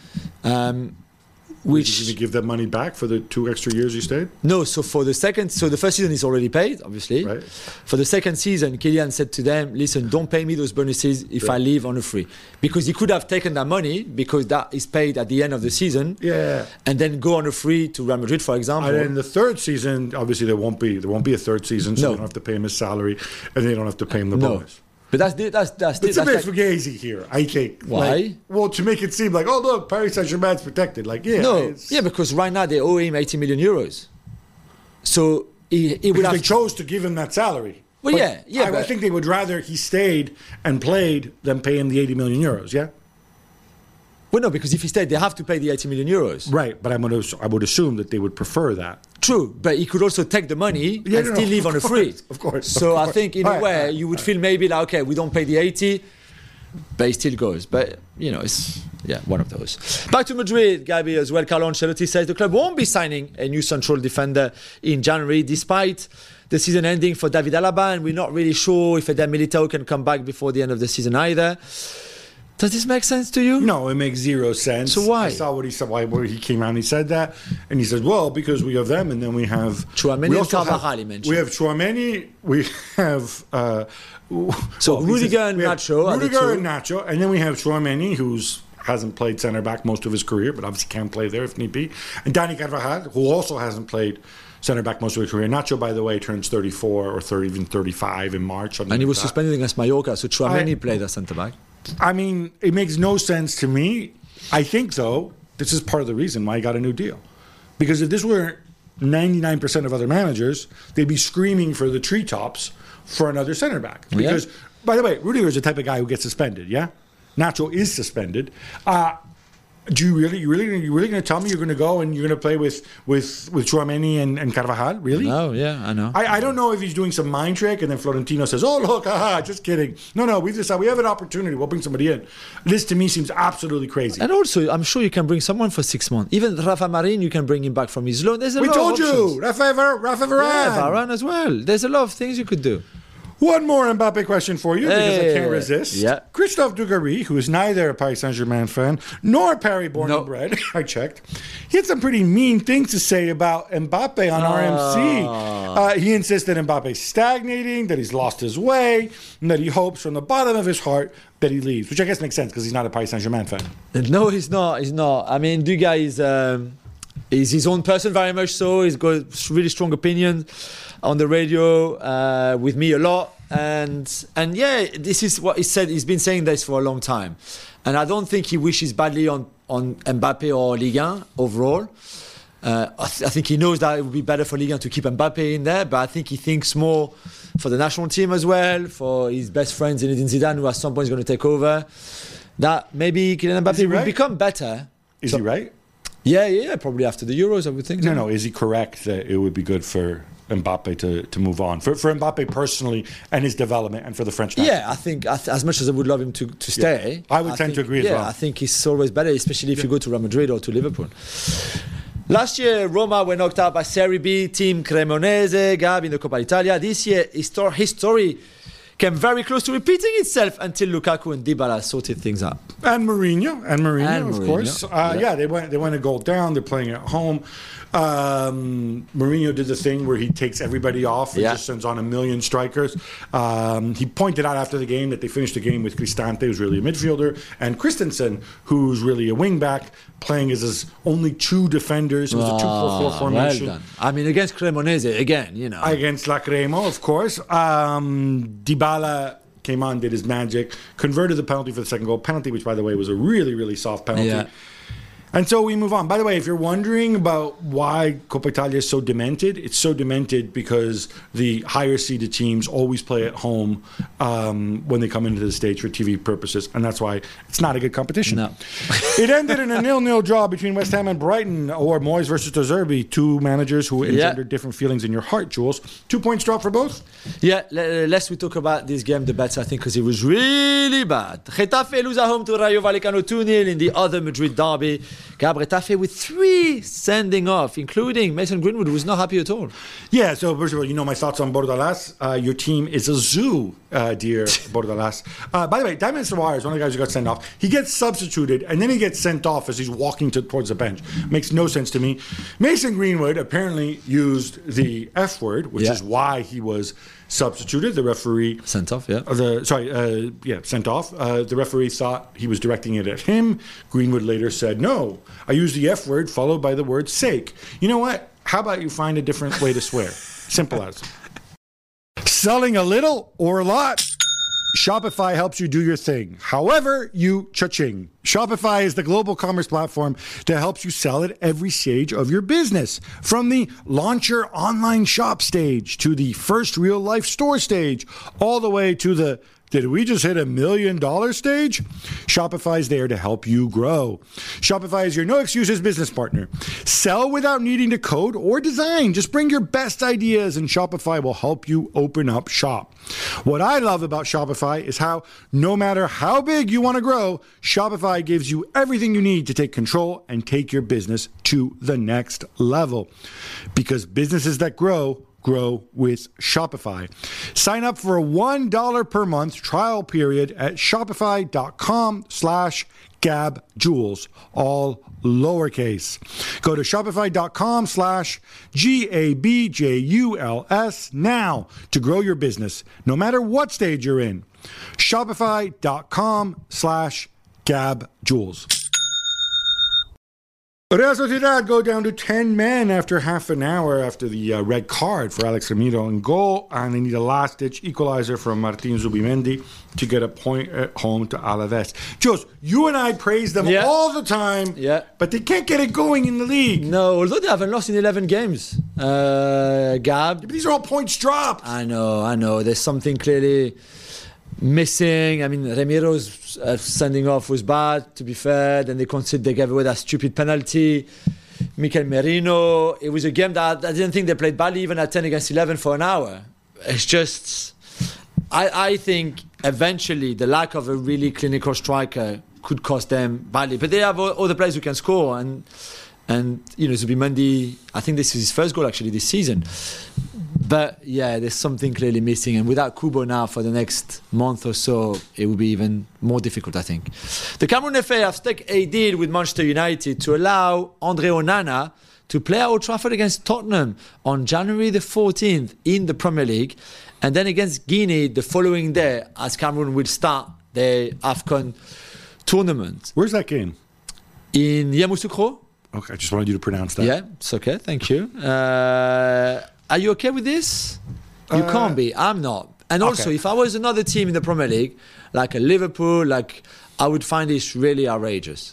Um, Did which you give that money back for the two extra years you stayed? no, so for the second, so the first season is already paid, obviously. Right. For the second season, Kylian said to them, "Listen, don't pay me those bonuses if Right. I leave on a free," because he could have taken that money because that is paid at the end of the season, Yeah. and then go on a free to Real Madrid, for example. And then the third season, obviously there won't be there won't be a third season, so No. they don't have to pay him his salary, and they don't have to pay him the no, bonus. but that's the, that's that's the, It's a that's bit like- fugazi here, I think. Why? Like, well, to make it seem like, oh look, Paris Saint-Germain's protected. Like, yeah, no, it's- yeah, because right now they owe him eighty million euros, so he, he would because have. they chose to give him that salary. Well, But yeah, yeah, I, I but- think they would rather he stayed and played than pay him the eighty million euros. Yeah, well, no, because if he stayed, they have to pay the eighty million euros. right. But I'm gonna, I would assume that they would prefer that. True, but he could also take the money Yeah, and no, still no, leave of on a free. course, of course, So of I course. think in All a right, way all right, you would all feel maybe like, okay, we don't pay the eighty, but he still goes. But you know, it's yeah, one of those. Back to Madrid, Gabi, as well. Carlo Ancelotti says the club won't be signing a new central defender in January, despite the season ending for David Alaba, and we're not really sure if Eder Militao can come back before the end of the season either. Does this make sense to you? No, it makes zero sense. So why? I saw what he said. Why where he came out and he said that, and he said, "Well, because we have them, and then we have Tchouaméni we and also Carvajal, have- he mentioned. We have Chouameni. We have uh, So well, he Rudiger says and we have Nacho are the Rudiger two. and Nacho, and then we have Chouameni, who's hasn't played centre back most of his career, but obviously can play there if need be, and Dani Carvajal, who also hasn't played centre back most of his career. Nacho, by the way, turns thirty-four or thirty, even thirty-five in March. And he was suspended against Mallorca, so Chouameni I- played as centre back. I mean, it makes no sense to me. I think, though, this is part of the reason why he got a new deal. Because if this were ninety-nine percent of other managers, they'd be screaming for the treetops for another center back. Because, by the way, Rudiger is the type of guy who gets suspended, yeah? Nacho is suspended. Uh, do you really, you really, you really going to tell me you're going to go and you're going to play with with with Chouameni and, and Carvajal? Really? Oh, yeah, I know. I, I don't know if he's doing some mind trick and then Florentino says, oh, look, haha, just kidding. No, no, we decided we have an opportunity. We'll bring somebody in. This, to me, seems absolutely crazy. And also, I'm sure you can bring someone for six months. Even Rafa Marin, you can bring him back from his loan. There's a We lot told of options. you. Rafa, Var- Rafa Varane. Yeah, Varane as well. There's a lot of things you could do. One more Mbappe question for you, because I can't resist. Yeah. Christophe Dugarry, who is neither a Paris Saint-Germain fan nor Paris born No. and bred, I checked, he had some pretty mean things to say about Mbappe on R M C. Uh, he insists that Mbappe's stagnating, that he's lost his way, and that he hopes from the bottom of his heart that he leaves, which I guess makes sense because he's not a Paris Saint-Germain fan. No, he's not. He's not. I mean, Duga is um, is his own person, very much so. He's got a really strong opinion on the radio uh, with me a lot, and and yeah, this is what he said. He's been saying this for a long time, and I don't think he wishes badly on on Mbappe or Ligue one overall. Uh, I, th- I think he knows that it would be better for Ligue one to keep Mbappe in there, but I think he thinks more for the national team as well, for his best friend Zinedine Zidane, who at some point is going to take over. That maybe Kylian Mbappe will right? become better. Is So- he right? Yeah, yeah, probably after the Euros, I would think. No, no. Is he correct that it would be good for Mbappe to, to move on? For for Mbappe personally and his development, and for the French national Yeah, I think I th- as much as I would love him to, to stay, I would tend to think- agree as yeah, well. I think it's always better, especially if you go to Real Madrid or to Liverpool. Last year, Roma were knocked out by Serie B team Cremonese, Gab in the Coppa Italia. This year, his sto- his story came very close to repeating itself until Lukaku and Dybala sorted things out. And Mourinho, and Mourinho, And of Mourinho, course. Uh, yeah. yeah. they went they went a goal down. They're playing at home. Um, Mourinho did the thing where he takes everybody off and Yeah. just sends on a million strikers. Um, he pointed out after the game that they finished the game with Cristante, who's really a midfielder, and Christensen, who's really a wing back, playing as his only two defenders. It was a two four four Oh, formation. well done. I mean, against Cremonese, again, you know. Against La Cremo, of course. Um, Dybala came on, did his magic, converted the penalty for the second goal. Penalty, which, by the way, was a really, really soft penalty. Yeah. And so we move on. By the way, if you're wondering about why Coppa Italia is so demented, it's so demented because the higher seeded teams always play at home um, when they come into the States for T V purposes. And that's why it's not a good competition. No. It ended in a nil-nil draw between West Ham and Brighton, or Moyes versus De Zerbi, two managers who Yeah. engendered different feelings in your heart, Jules. Two points drop for both? Yeah, le- less we talk about this game, the better, I think, because it was really bad. Getafe lose at home to Rayo Vallecano two nil in the other Madrid derby. Gab Getafe with three sending off, including Mason Greenwood, who was not happy at all. Yeah, so first of all, you know my thoughts on Bordalas. Uh, your team is a zoo, uh, dear Bordalas. Uh, by the way, Diamond Suarez, one of the guys who got sent off, he gets substituted and then he gets sent off as he's walking to, towards the bench. Makes no sense to me. Mason Greenwood apparently used the F word, which Yeah. is why he was substituted. The referee Sent off, yeah. Uh, the sorry, uh, yeah, sent off. Uh, the referee thought he was directing it at him. Greenwood later said, "No, I used the F word followed by the word sake." You know what? How about you find a different way to swear? Simple as. Selling a little or a lot. Shopify helps you do your thing. However, you cha-ching. Shopify is the global commerce platform that helps you sell at every stage of your business. From the launch your online shop stage to the first real life store stage, all the way to the did we just hit a million dollar stage? Shopify is there to help you grow. Shopify is your no excuses business partner. Sell without needing to code or design. Just bring your best ideas and Shopify will help you open up shop. What I love about Shopify is how no matter how big you want to grow, Shopify gives you everything you need to take control and take your business to the next level. Because businesses that grow, grow with Shopify. Sign up for a one dollar per month trial period at shopify.com slash gabjules, all lowercase. Go to shopify.com slash G-A-B-J-U-L-S now to grow your business, no matter what stage you're in. Shopify.com slash gabjules. Real Sociedad go down to ten men after half an hour after the uh, red card for Alex Ramiro in goal, and they need a last-ditch equalizer from Martin Zubimendi to get a point at home to Alaves. Jules, you and I praise them Yeah. all the time, Yeah. but they can't get it going in the league. No, although they haven't lost in eleven games. Uh, Gab, These are all points dropped. I know, I know. There's something clearly missing. I mean, Ramiro's uh, sending off was bad, to be fair. Then they conceded, they gave away that stupid penalty. Mikel Merino. It was a game that I didn't think they played badly, even at ten against eleven for an hour. It's just, I, I think eventually the lack of a really clinical striker could cost them badly. But they have all, all the players who can score, and and you know Zubimendi, I think this is his first goal actually this season. But yeah, there's something clearly missing, and without Kubo now for the next month or so, it will be even more difficult, I think. The Cameroon F A have struck a deal with Manchester United to allow Andre Onana to play at Old Trafford against Tottenham on January the fourteenth in the Premier League, and then against Guinea the following day, as Cameroon will start their AFCON tournament. Where's that game? In Yamoussoukro. Okay, I just wanted you to pronounce that. Yeah, it's okay. Thank you. Uh, are you okay with this? You Uh, can't be. I'm not. And also, okay. if I was another team in the Premier League, like a Liverpool, like I would find this really outrageous.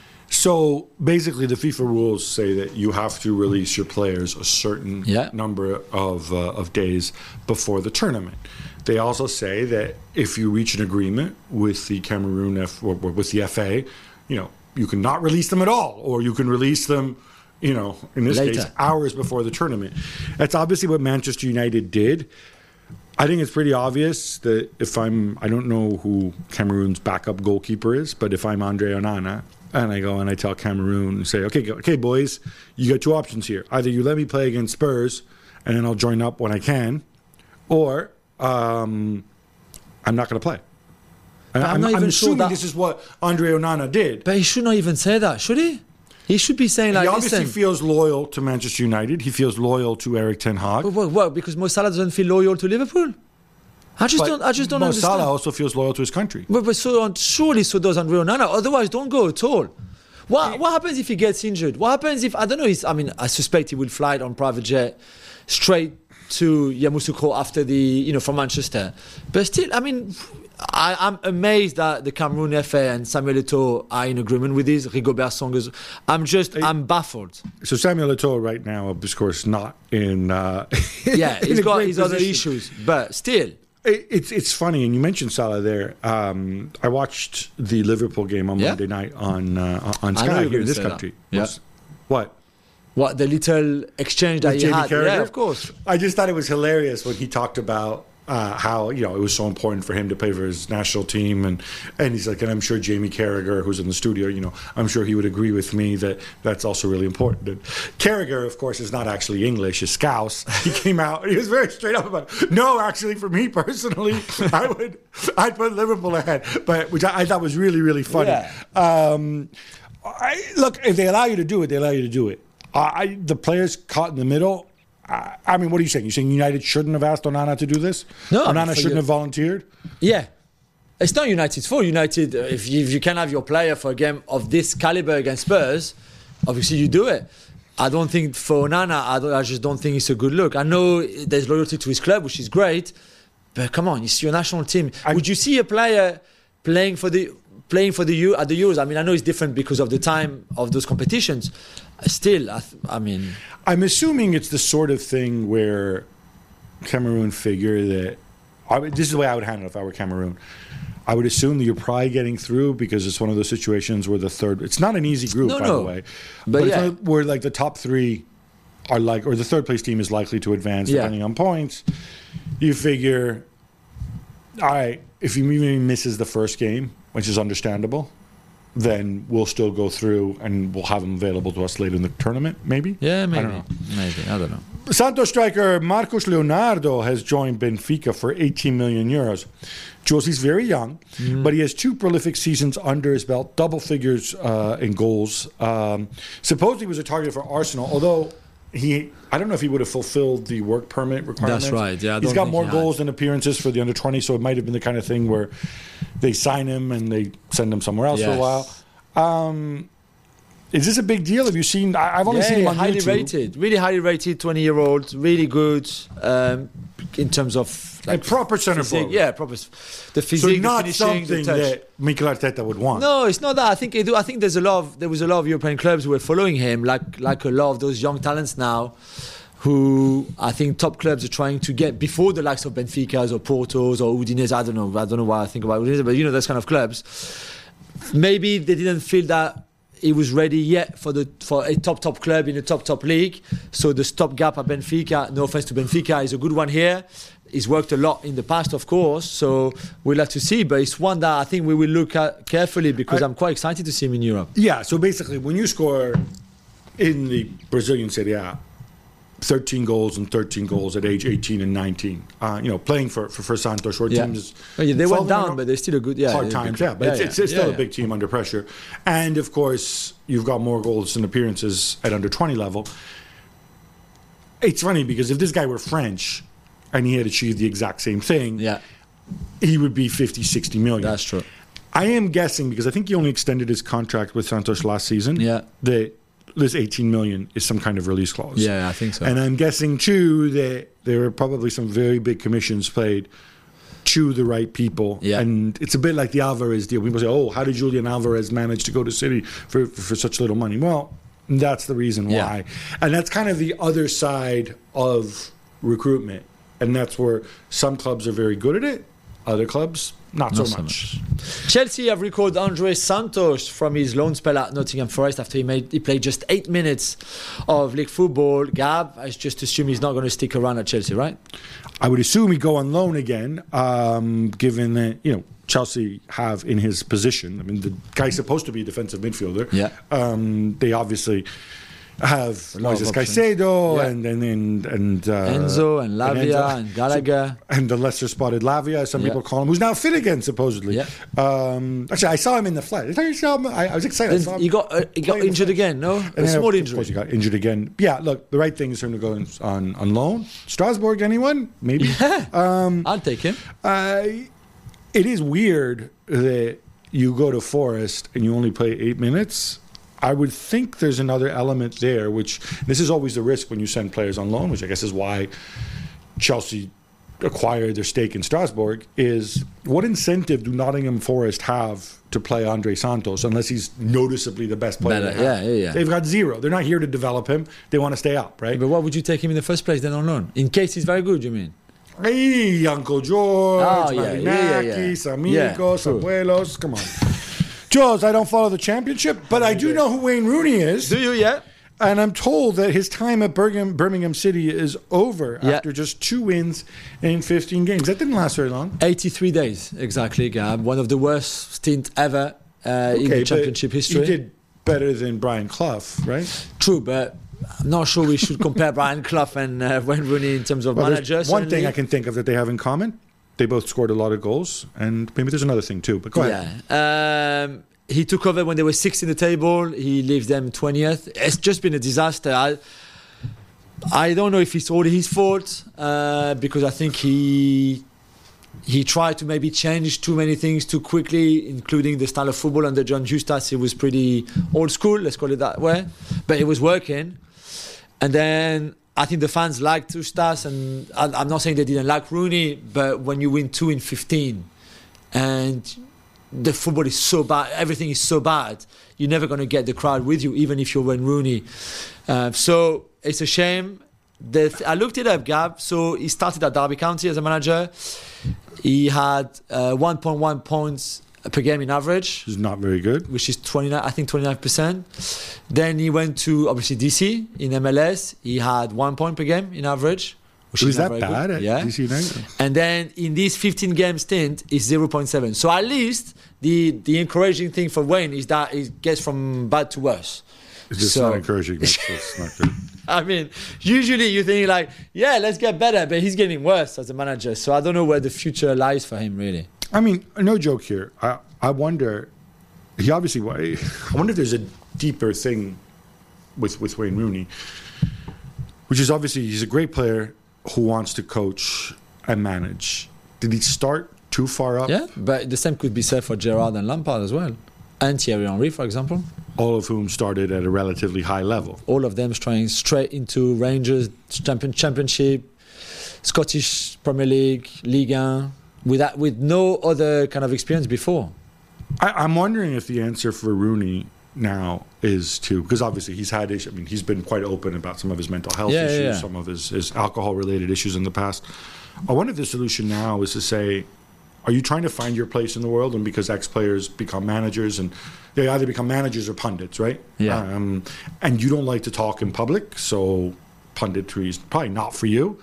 So basically, the FIFA rules say that you have to release your players a certain Yeah. number of uh, of days before the tournament. They also say that if you reach an agreement with the Cameroon F or or with the F A, you know, you can not release them at all, or you can release them, you know, in this Later. case, hours before the tournament. That's obviously what Manchester United did. I think it's pretty obvious that if I'm, I don't know who Cameroon's backup goalkeeper is, but if I'm Andre Onana and I go and I tell Cameroon, say, okay, go, okay, boys, you got two options here. Either you let me play against Spurs and then I'll join up when I can, or um, I'm not going to play. And But I'm I'm, not I'm even sure assuming that- this is what Andre Onana did. But he should not even say that, should he? He should be saying like, He obviously listen. feels loyal to Manchester United. He feels loyal to Eric Ten Hag. But what, what, because Mo Salah doesn't feel loyal to Liverpool? I just But don't. I just don't Mo understand. Salah also feels loyal to his country. But, but so on, surely so does Andre Onana. Otherwise, don't go at all. What what happens if he gets injured? What happens if I don't know? He's, I mean, I suspect he will fly on private jet straight to Yamoussoukro after the you know from Manchester. But still, I mean, I, I'm amazed that the Cameroon F A and Samuel Eto'o are in agreement with this. Rigobert Song is. I'm just. I'm baffled. So Samuel Eto'o right now, of course, not in. Uh, Yeah, in he's a got great his other position. issues, but still. It- It's it's funny, and you mentioned Salah there. Um, I watched the Liverpool game on Yeah. Monday night on uh, on I know Sky you were here in gonna this say that. country. Yeah. Was- What? What the little exchange that With he Jamie had? Carragher? Yeah, of course. I just thought it was hilarious when he talked about uh, how you know it was so important for him to play for his national team, and and he's like, and I'm sure Jamie Carragher, who's in the studio, you know, I'm sure he would agree with me that that's also really important. And Carragher, of course, is not actually English; is Scouse. He came out, and he was very straight up about it. No, actually, for me personally, I would I'd put Liverpool ahead, but which I, I thought was really really funny. Yeah. Um, I, look, if they allow you to do it, they allow you to do it. I, the players caught in the middle. I, I mean, what are you saying? You're saying United shouldn't have asked Onana to do this? No, I mean, Onana for shouldn't you- have volunteered? Yeah. It's not United's fault. United, uh, if you, if you can have your player for a game of this caliber against Spurs, obviously you do it. I don't think for Onana, I, don't, I just don't think it's a good look. I know there's loyalty to his club, which is great, but come on, it's your national team. I- Would you see a player playing for the playing for the Eu- at the Euros? I mean, I know it's different because of the time of those competitions. Still, I, th- I mean, I'm assuming it's the sort of thing where Cameroon figure that. I mean, this is the way I would handle it if I were Cameroon. I would assume that you're probably getting through because it's one of those situations where the third. It's not an easy group, No, by no. the way. But it's yeah. one of- where like the top three are like, or the third place team is likely to advance Yeah. depending on points. You figure, all right, if he even misses the first game, which is understandable, then we'll still go through and we'll have him available to us later in the tournament, maybe? yeah, maybe, I don't know. maybe, I don't know. Santos striker Marcos Leonardo has joined Benfica for eighteen million euros. Jules, he's very young, Mm-hmm. but he has two prolific seasons under his belt, double figures uh, in goals. Um, supposedly he was a target for Arsenal, although he, I don't know if he would have fulfilled the work permit requirements. right, yeah, I He's don't got think more he had. goals than appearances for the under twenty, so it might have been the kind of thing where they sign him and they send him somewhere else for a Yes. while. Um, is this a big deal? Have you seen? I, I've only seen him on highly YouTube. rated, really highly rated, twenty-year-old, really good um, in terms of A proper centre physique. forward. Yeah, proper. s- The So physique, not the finishing, something the touch. that Mikel Arteta would want. No, it's not that. I think they do. I think there's a lot of there was a lot of European clubs who were following him, like like a lot of those young talents now, who I think top clubs are trying to get before the likes of Benfica's or Porto's or Udinese. I don't know. I don't know why I think about Udinese, but you know those kind of clubs. Maybe they didn't feel that he was ready yet for the for a top top club in a top top league. So the stopgap at Benfica, no offense to Benfica, is a good one here. He's worked a lot in the past, of course. So we'll have to see, but it's one that I think we will look at carefully because I, I'm quite excited to see him in Europe. Yeah, so basically, when you score in the Brazilian Serie A, thirteen goals and thirteen goals at age eighteen and nineteen. Uh, you know, playing for, for, for Santos, short Yeah. teams. Oh, yeah, they went falling down, on but they're still a good. Yeah, hard they're times, big- yeah. But it's, it's, it's yeah, still yeah. a big team under pressure. And, of course, you've got more goals and appearances at under twenty level. It's funny because if this guy were French and he had achieved the exact same thing, Yeah, he would be fifty, sixty million. that's true. I am guessing, because I think he only extended his contract with Santos last season, Yeah. that this eighteen million is some kind of release clause. Yeah, I think so. And I'm guessing, too, that there were probably some very big commissions paid to the right people. Yeah. And it's a bit like the Alvarez deal. People say, oh, how did Julian Alvarez manage to go to City for, for such little money? Well, that's the reason Yeah. why. And that's kind of the other side of recruitment. And that's where some clubs are very good at it, other clubs, not, Not so so much. Chelsea have recalled Andre Santos from his loan spell at Nottingham Forest after he made he played just eight minutes of league football. Gab, I just assume he's not going to stick around at Chelsea, right? I would assume he'd go on loan again, um, given that, you know, Chelsea have in his position. I mean, the guy's supposed to be a defensive midfielder. Yeah. Um, they obviously have lot of Moises options. Caicedo Yeah. and and and, and uh, Enzo and Lavia and, Enzo. Gallagher. and the lesser spotted Lavia, as some Yeah. people call him, who's now fit again, supposedly. Yeah. Um, actually, I saw him in the flesh. Did I saw him? I, I was excited. I saw Then him he got uh, he got play in the injured flesh. again. No, And a then, small of injury. course, he got injured again. Yeah, look, the right thing is for him to go in, on on loan. Strasbourg, anyone? Maybe. I'll take him. Uh, it is weird that you go to Forest and you only play eight minutes. I would think there's another element there, which this is always the risk when you send players on loan, which I guess is why Chelsea acquired their stake in Strasbourg, is what incentive do Nottingham Forest have to play Andre Santos unless he's noticeably the best player? Better, they have? yeah, yeah, yeah. They've got zero. They're not here to develop him. They want to stay up, right? But why would you take him in the first place then on loan? In case he's very good, you mean? Hey, Uncle George, Oh, yeah, yeah, yeah, yeah. Marinakis, Yeah, amigos, true. abuelos. Come on. Jules, I don't follow the championship, but I do know who Wayne Rooney is. Do you? Yeah. And I'm told that his time at Birmingham, Birmingham City is over Yeah. after just two wins in fifteen games. That didn't last very long. eighty-three days, exactly, Gab. One of the worst stint ever uh, in Okay, the but championship history. He did better than Brian Clough, right? True, but I'm not sure we should compare Brian Clough and uh, Wayne Rooney in terms of Well, there's managers. one thing I can think of that they have in common. They both scored a lot of goals, and maybe there's another thing too. But go ahead. Yeah. Um, he took over when they were sixth in the table. He leaves them twentieth. It's just been a disaster. I, I don't know if it's all his fault uh, because I think he he tried to maybe change too many things too quickly, including the style of football under John Eustace. It was pretty old school, let's call it that way, but it was working. And then I think the fans liked Eustace, and I, I'm not saying they didn't like Rooney, but when you win two in fifteen and the football is so bad, everything is so bad, you're never going to get the crowd with you, even if you're Wayne Rooney. Uh, so it's a shame. The th- I looked it up, Gab. So he started at Derby County as a manager. He had uh, one point one points per game in average, Which is not very good. which is twenty-nine, I think twenty-nine percent. Then he went to obviously D C in M L S. He had one point per game in average. Which Was is not that very bad good. at Yeah. D C United? And then in this fifteen game stint is zero point seven. So at least the the encouraging thing for Wayne is that he gets from bad to worse. It's just So- not encouraging. It's just not good. I mean, usually you think like, yeah, let's get better, but he's getting worse as a manager. So I don't know where the future lies for him, really. I mean, no joke here. I, I wonder. He obviously. I wonder if there's a deeper thing with with Wayne Rooney, which is obviously he's a great player who wants to coach and manage. Did he start too far up? Yeah, but the same could be said for Gerrard and Lampard as well, and Thierry Henry, for example. All of whom started at a relatively high level. All of them trying straight into Rangers champion, Championship, Scottish Premier League, Ligue one, with that, with no other kind of experience before. I, I'm wondering if the answer for Rooney now is to, because obviously he's had issues. I mean, he's been quite open about some of his mental health Yeah, yeah, issues, yeah. some of his, his alcohol-related issues in the past. I wonder if the solution now is to say, are you trying to find your place in the world? And because ex-players become managers, and they either become managers or pundits, right? Yeah. Um, and you don't like to talk in public, so punditry is probably not for you.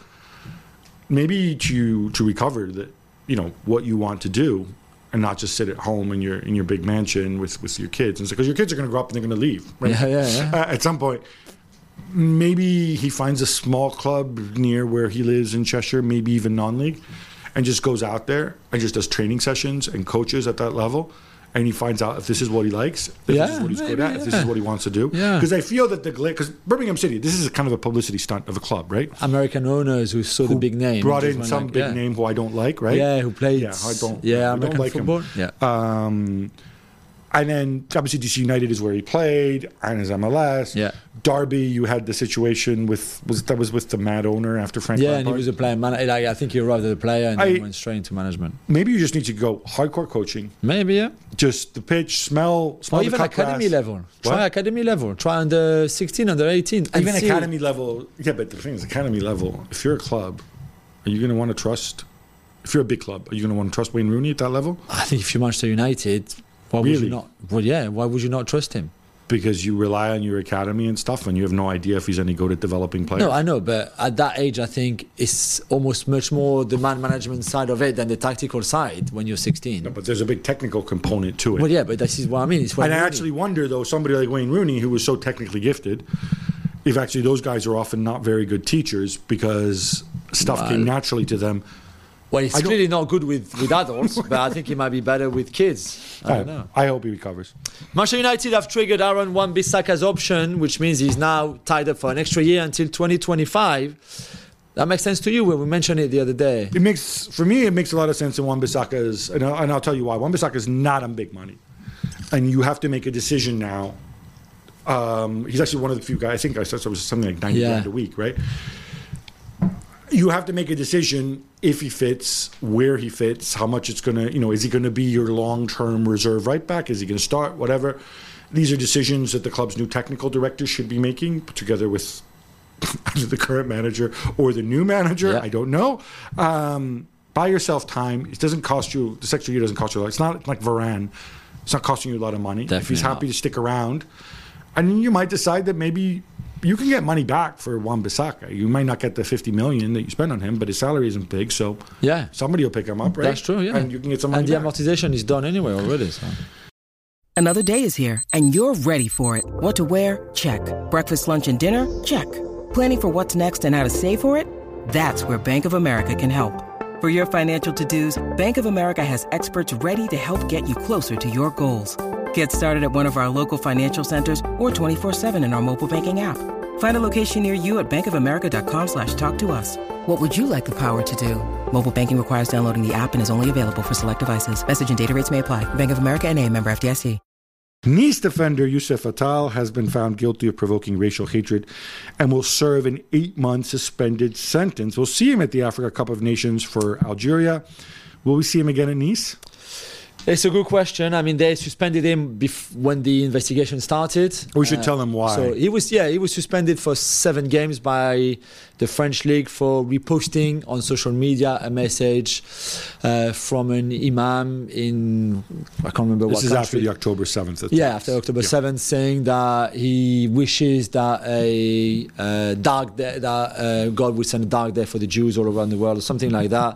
Maybe to to recover that, you know, what you want to do, and not just sit at home in your in your big mansion with, with your kids, and because your kids are going to grow up and they're going to leave, right? Yeah, yeah, yeah. Uh, at some point, maybe he finds a small club near where he lives in Cheshire, maybe even non-league, and just goes out there and just does training sessions and coaches at that level. And he finds out if this is what he likes, if Yeah, this is what he's good maybe, at, if this yeah. is what he wants to do. Yeah. Because I feel that the because Birmingham City, this is a kind of a publicity stunt of a club, right? American owners who saw the big name. Brought just in went some like, big yeah. name who I don't like, right? Yeah, who played. Yeah, I don't. Yeah, we don't American like football. him. Yeah. Um, and then obviously D C United is where he played, and his M L S. Yeah. Derby, you had the situation with was that was with the mad owner after Frank Yeah, Lampard. and he was a player. Man, like, I think he arrived as a player and I- then went straight into management. Maybe you just need to go hardcore coaching, Maybe, yeah. just the pitch, smell, smell Or the even cut academy grass. level. Try What? academy level. Try under sixteen, under eighteen. and Even see- academy level, yeah. But the thing is, academy level. If you're a club, are you going to want to trust? If you're a big club, are you going to want to trust Wayne Rooney at that level? I think if you're Manchester United, why would Really? you not? Well, yeah. Why would you not trust him? Because you rely on your academy and stuff, and you have no idea if he's any good at developing players. No, I know, but at that age, I think it's almost much more the man management side of it than the tactical side when you're sixteen. No, but there's a big technical component to it. Well, yeah, but this is what I mean. It's what And I Rooney- actually wonder, though, somebody like Wayne Rooney, who was so technically gifted, if actually those guys are often not very good teachers because stuff Well- came naturally to them. Well, he's I don't- clearly not good with, with adults, but I think he might be better with kids. I don't know. I hope he recovers. Manchester United have triggered Aaron Wan-Bissaka's option, which means he's now tied up for an extra year until twenty twenty-five. That makes sense to you when we mentioned it the other day. It makes, for me, it makes a lot of sense in Wan-Bissaka's, and I'll, and I'll tell you why. Wan-Bissaka is not on big money. And you have to make a decision now. Um, he's actually one of the few guys, I think I said it was something like ninety Yeah. grand a week, right? You have to make a decision if he fits, where he fits, how much it's going to, you know, is he going to be your long-term reserve right back? Is he going to start? Whatever. These are decisions that the club's new technical director should be making, together with either the current manager or the new manager. Yeah. I don't know. Um, buy yourself time. It doesn't cost you, this extra year doesn't cost you a lot. It's not like Varane. It's not costing you a lot of money. if Definitely he's happy not. to stick around, and you might decide that maybe you can get money back for Wan-Bissaka. You might not get the fifty million that you spend on him, but his salary isn't big, so Yeah, somebody will pick him up, right? that's true, yeah. And you can get some money And the back. amortization is done anyway already. So. Another day is here, and you're ready for it. What to wear? Check. Breakfast, lunch, and dinner? Check. Planning for what's next and how to save for it? That's where Bank of America can help. For your financial to-dos, Bank of America has experts ready to help get you closer to your goals. Get started at one of our local financial centers or twenty-four seven in our mobile banking app. Find a location near you at bankofamerica.com slash talk to us. What would you like the power to do? Mobile banking requires downloading the app and is only available for select devices. Message and data rates may apply. Bank of America N A, member F D I C. Nice defender Youssef Attal has been found guilty of provoking racial hatred and will serve an eight-month suspended sentence. We'll see him at the Africa Cup of Nations for Algeria. Will we see him again at Nice? It's a good question. I mean, they suspended him bef- when the investigation started. We should tell him why. So he was, yeah, he was suspended for seven games by the French league for reposting on social media a message uh, from an imam in I can't remember This what is country. after the October seventh. Yeah, after October seventh, saying that he wishes that a uh, dark day, that uh, God would send a dark day for the Jews all around the world, or something like that.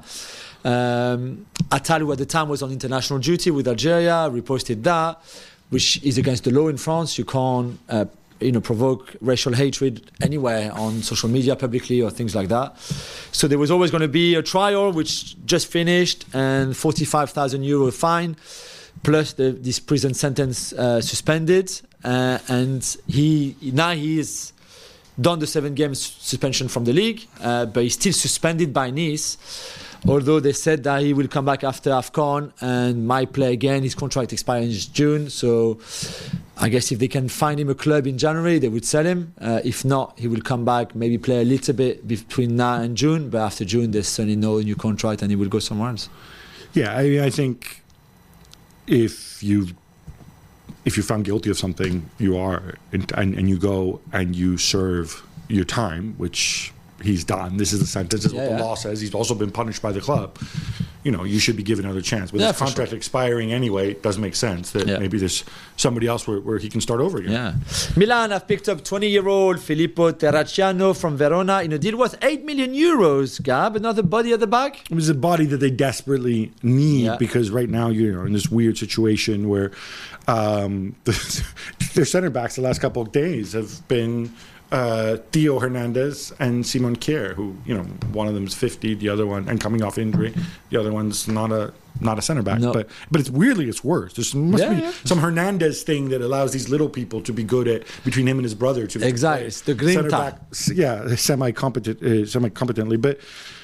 Um, Attal, who at the time was on international duty with Algeria, reposted that, which is against the law in France. You can't, uh, you know, provoke racial hatred anywhere on social media publicly or things like that. So there was always going to be a trial, which just finished, and forty-five thousand euro fine, plus the, this prison sentence uh, suspended, uh, and he now he is done the seven games suspension from the league, uh, but he's still suspended by Nice. Although they said that he will come back after AFCON and might play again. His contract expires in June, so I guess if they can find him a club in January, they would sell him. Uh, if not, he will come back, maybe play a little bit between now and June, but after June, there's certainly no new contract and he will go somewhere else. Yeah, I mean, I think if you if you're found guilty of something, you are, and, and, and you go and you serve your time, which he's done. This is the sentence. This is Yeah, what the yeah. law says. He's also been punished by the club. You know, you should be given another chance. With Yeah, his for contract expiring anyway, it does make sense that Yeah. maybe there's somebody else where, where he can start over again. Yeah. Milan have picked up twenty-year-old Filippo Terracciano from Verona in a deal worth eight million euros, Gab. Another body at the back. It was a body that they desperately need Yeah. because right now you're in this weird situation where um, their center backs the last couple of days have been uh, Theo Hernandez and Simon Kjær, who, you know, one of them's fifty, the other one, and coming off injury, the other one's not a not a center back. No. But but it's weirdly, it's worse. There must Yeah, be yeah. some Hernandez thing that allows these little people to be good at, between him and his brother, to Exactly. play It's the green center tie. back, yeah, semi-competent, uh, semi-competently. But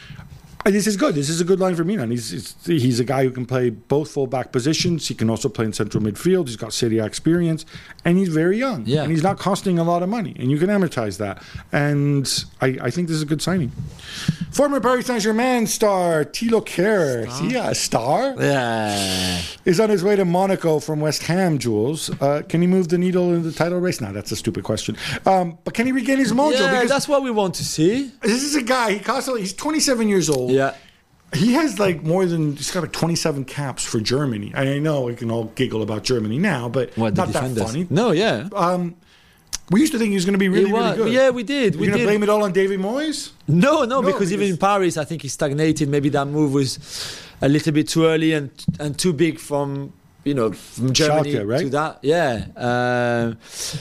uh, this is good. This is a good line for Milan. He's, he's he's a guy who can play both full-back positions. He can also play in central midfield. He's got Serie A experience, and he's very young. Yeah. And he's not costing a lot of money, and you can amortize that. And I, I think this is a good signing. Former Paris Saint-Germain star Thilo Kehrer, is he a star? Yeah. Is on his way to Monaco from West Ham, Jules. Uh, can he move the needle in the title race? No, that's a stupid question. Um, but can he regain his mojo? Yeah, because that's what we want to see. this is a guy, he costs, he's twenty-seven years old. Yeah. He has like more than, he's got like twenty-seven caps for Germany. I know we can all giggle about Germany now, but What, the not that defenders? funny. No, yeah. Um, we used to think he was going to be really, He really was. good. Yeah, we did. You're We going to did. blame it all on David Moyes? No, no, No, because, even because- in Paris, I think he stagnated. Maybe that move was a little bit too early and and too big from, you know, from Germany Schalke, right? to that. Yeah. Uh,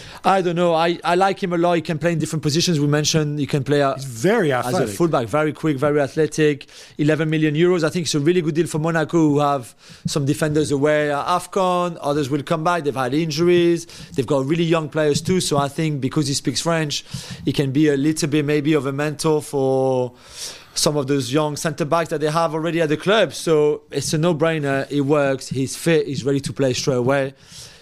I don't know. I, I like him a lot. He can play in different positions. We mentioned he can play a, He's very as a athletic. fullback, very quick, very athletic. eleven million euros. I think it's a really good deal for Monaco, who have some defenders away at AFCON. Others will come back. They've had injuries. They've got really young players too. So I think because he speaks French, he can be a little bit maybe of a mentor for some of those young centre backs that they have already at the club. So it's a no-brainer. It works. He's fit. He's ready to play straight away.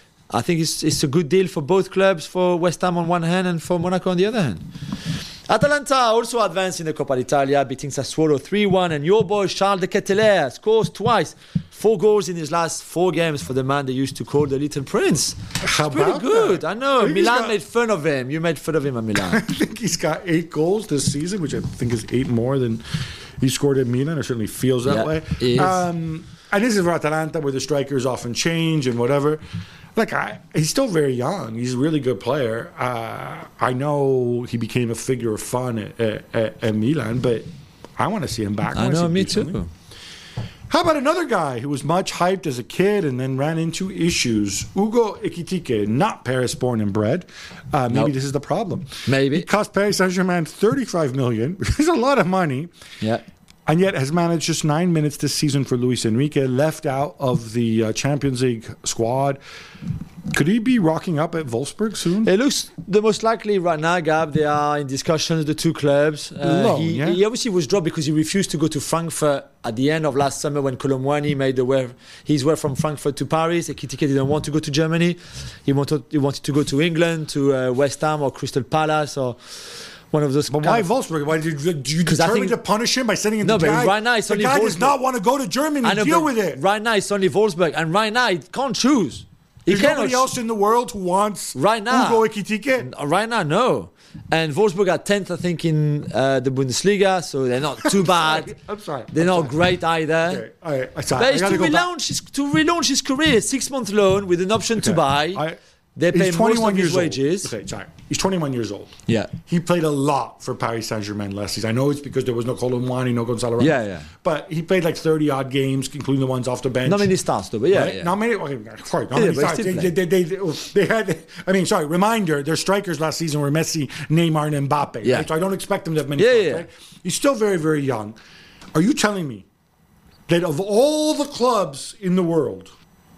I think it's it's a good deal for both clubs, for West Ham on one hand and for Monaco on the other hand. Atalanta also advanced in the Coppa d'Italia, beating Sassuolo three one, and your boy Charles de Ketelaere scores twice. Four goals in his last four games for the man they used to call the Little Prince. How It's pretty about good. that? I know. I think he's Milan got- made fun of him. You made fun of him at I Milan. think he's got eight goals this season, which I think is eight more than he scored at Milan, or certainly feels that Yeah, way. he is. Um, and this is for Atalanta, where the strikers often change and whatever. Like, I, he's still very young. He's a really good player. Uh, I know he became a figure of fun at, at, at, at Milan, but I want to see him back. I wanna see know, him me do something. too. How about another guy who was much hyped as a kid and then ran into issues? Ugo Ekitike, not Paris born and bred. Uh, maybe Nope. this is the problem. Maybe. He cost Paris Saint-Germain thirty-five million dollars, which is a lot of money, Yeah. and yet has managed just nine minutes this season for Luis Enrique, left out of the uh, Champions League squad. Could he be rocking up at Wolfsburg soon? It looks the most likely right now, Gab. They are in discussions, the two clubs. Uh, Loan, he, yeah? he obviously was dropped because he refused to go to Frankfurt at the end of last summer when Colomwani made the way, his way from Frankfurt to Paris. Ekitike didn't want to go to Germany. He wanted, he wanted to go to England, to uh, West Ham or Crystal Palace or one of those. But kind why of- Wolfsburg? Why did you, do you 'Cause I determine think- to punish him by sending him No, to but guy? right now it's the only guy does Wolfsburg. not want to go to Germany. I know, Deal but with it. Right now it's only Wolfsburg, and right now he can't choose. He There's cannot nobody else in the world who wants Right now. Ugo Ekitike. Uh, Right now, no. And Wolfsburg are tenth, I think, in uh, the Bundesliga, so they're not too bad. I'm sorry. They're I'm not sorry. great either. Okay, all right. Sorry, But I it's gotta to go back. relaunch, his, to relaunch his career. Six month loan with an option to Okay. buy. I- They pay He's most twenty-one of his years wages. old. Okay, sorry. He's twenty-one years old. Yeah. He played a lot for Paris Saint-Germain last season. I know it's because there was no Colomwani, no Gonzalo Ramos. Yeah, yeah. But he played like thirty odd games, including the ones off the bench. Not many starts, though, but yeah. Right? yeah. Not many. Okay, sorry, not Yeah, many but starts. still They, they, they, they, they had. I mean, sorry. Reminder: their strikers last season were Messi, Neymar, and Mbappe. Yeah. Right? So I don't expect them to have many. Yeah, starts, yeah. Right? He's still very, very young. Are you telling me that of all the clubs in the world,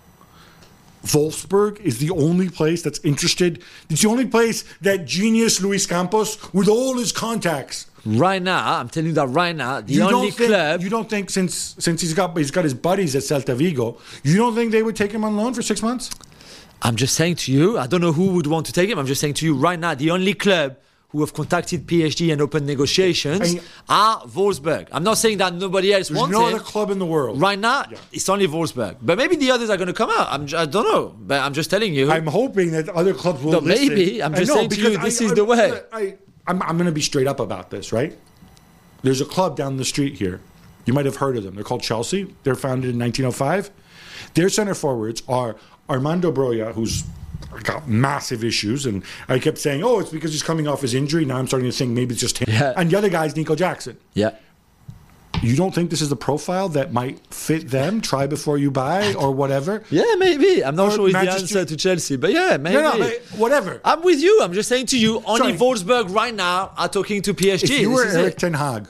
Wolfsburg is the only place that's interested? It's the only place that genius Luis Campos, with all his contacts, Right now, I'm telling you that right now, the you only don't think, club. you don't think since since he's got he's got his buddies at Celta Vigo, you don't think they would take him on loan for six months? I'm just saying to you, I don't know who would want to take him. I'm just saying to you right now, the only club who have contacted P S G and opened negotiations And- are Wolfsburg. I'm not saying that nobody else There's wants no him. other club in the world. Right now, Yeah. it's only Wolfsburg. But maybe the others are going to come out. I'm, I don't know. But I'm just telling you. I'm hoping that other clubs will No, listen. maybe. I'm I just know, saying to you, because this I- is I- the way. I, I'm, I'm going to be straight up about this, right? There's a club down the street here. You might have heard of them. They're called Chelsea. They're founded in nineteen oh five. Their center forwards are Armando Broja, who's got massive issues, and I kept saying, oh, it's because he's coming off his injury. Now I'm starting to think maybe it's just him. Yeah. And the other guy's Nico Jackson. yeah. You don't think this is the profile that might fit them? Try before you buy or whatever? Yeah, maybe. I'm not Or sure it's the Manchester- answer to Chelsea, but yeah, maybe. No, no, but whatever. I'm with you. I'm just saying to you, only Sorry. Wolfsburg right now are talking to P S G. If you This were is Eric it. Ten Hag,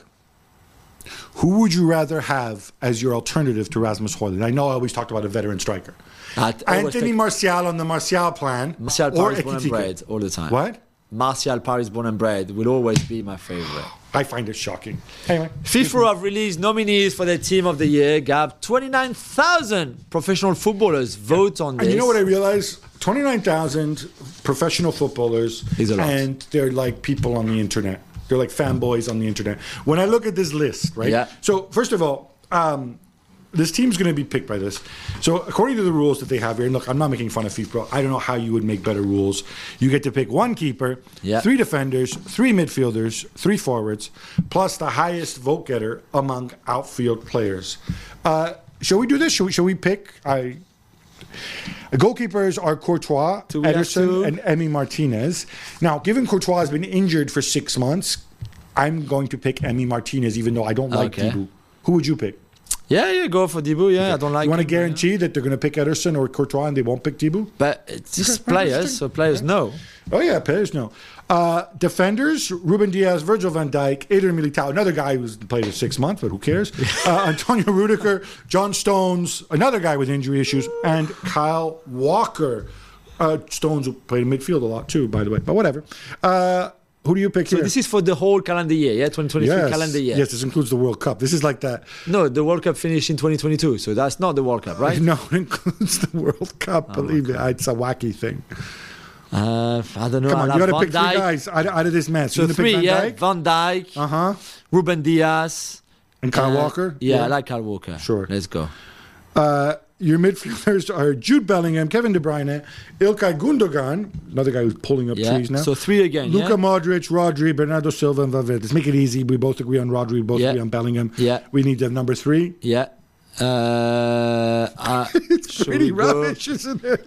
who would you rather have as your alternative to Rasmus Højlund? I know I always talked about a veteran striker. I'd always Anthony take Martial on the Martial plan. Martial or Paris born and Ekitike. bred all the time. What? Martial Paris born and bred will always be my favorite. I find it shocking. Anyway. FIFA have released nominees for their team of the year. Gab, twenty-nine thousand professional footballers vote on this. And you know what I realized? twenty-nine thousand professional footballers, Is a lot. and they're like people on the internet. They're like fanboys on the internet. When I look at this list, right? Yeah. So, first of all, um, this team's going to be picked by this. So, according to the rules that they have here, and look, I'm not making fun of FIFA. I don't know how you would make better rules. You get to pick one keeper, Yeah. three defenders, three midfielders, three forwards, plus the highest vote getter among outfield players. Uh, shall we do this? Shall we, shall we pick? I. The goalkeepers are Courtois, Do we have Ederson, to? and Emi Martinez. Now, given Courtois has been injured for six months, I'm going to pick Emi Martinez, even though I don't like Okay. Thibaut. Who would you pick? Yeah, yeah, go for Dibu. Yeah, I don't like You want to him, yeah. guarantee that they're going to pick Ederson or Courtois and they won't pick Thibaut? But it's just Okay, players, interesting. so players know. Oh, yeah, players no. Uh, defenders, Ruben Diaz, Virgil van Dijk, Eder Militao, another guy who's played for six months, but who cares? uh, Antonio Rudiger, John Stones, another guy with injury issues, and Kyle Walker. Uh, Stones who played in midfield a lot too, by the way, but whatever. Uh, who do you pick So here? this is for the whole calendar year, yeah, twenty twenty-three yes. calendar year. Yes, this includes the World Cup. This is like that. No, the World Cup finished in twenty twenty-two, so that's not the World Cup, right? No, it includes the World Cup. Believe me, it's a wacky thing. Uh, I don't know. Come on, I'll you have got to Van pick three Dijk. guys out, out of this mess. So You're gonna three, pick Van yeah, Dijk? Van Dijk, Uh huh. Ruben Diaz, And Kyle uh, Walker. Yeah, I like Kyle Walker. Sure. Let's go. Uh, your midfielders are Jude Bellingham, Kevin De Bruyne, Ilkay Gundogan, another guy who's pulling up Yeah. trees now. So three again. Luka yeah? Modric, Rodri, Bernardo Silva, and Valverde. Let's make it easy. We both agree on Rodri. We both Yeah. agree on Bellingham. Yeah. We need to have number three. Yeah. Uh, uh, It's shall pretty we go rubbish, isn't it?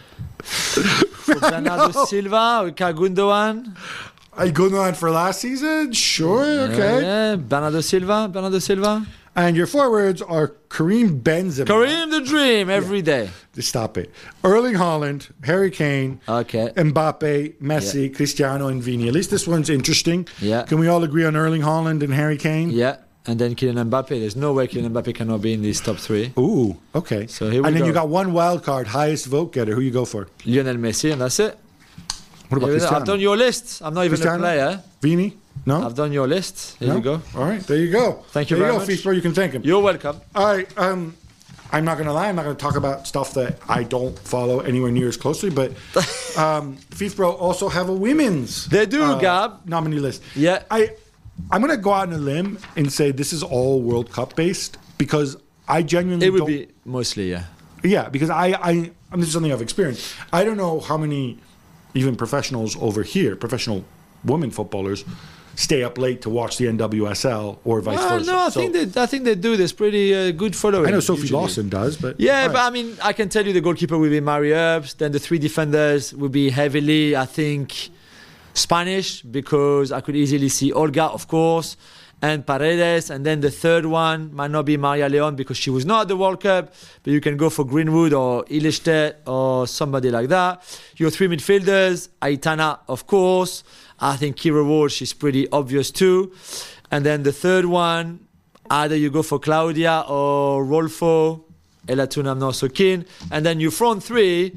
for Bernardo Silva or Ilkay Gundogan? Are you going on for last season? Sure, okay. Yeah, yeah. Bernardo Silva. Bernardo Silva. And your forwards are Kareem Benzema. Kareem the Dream every day. Stop it. Erling Haaland, Harry Kane, Okay. Mbappe, Messi, Cristiano, and Vini. At least this one's interesting. Yeah. Can we all agree on Erling Haaland and Harry Kane? Yeah. And then Kylian Mbappe. There's no way Kylian Mbappe cannot be in these top three. Ooh, okay. So here we and then go. you got one wild card, highest vote getter. Who you go for? Lionel Messi, and that's it. What about Here we go. Cristiano? I've done your list. I'm not even Cristiano? a player. Vini? No? I've done your list. Here no? you go. All right, there you go. Thank you there very you much. go, FIFA, you can thank him. You're welcome. All right, um, I'm not going to lie. I'm not going to talk about stuff that I don't follow anywhere near as closely, but um, FIFA also have a women's They do, uh, Gab. nominee list. Yeah. I, I'm going to go out on a limb and say this is all World Cup based because I genuinely It would don't, be mostly, yeah. yeah, because I, I, I mean, this is something I've experienced. I don't know how many, even professionals over here, professional women footballers, stay up late to watch the N W S L or vice Well, versa. no, I So, think they, I think they do. There's pretty uh, good following. I know Sophie usually. Lawson does, but Yeah, all but right. I mean, I can tell you the goalkeeper will be Mari Earps. Then the three defenders will be heavily, I think, Spanish, because I could easily see Olga, of course, and Paredes. And then the third one might not be Maria Leon because she was not at the World Cup, but you can go for Greenwood or Ilestedt or somebody like that. Your three midfielders, Aitana, of course. I think Kira Walsh is pretty obvious too. And then the third one, either you go for Claudia or Rolfo. Elatun, I'm not so keen. And then your front three,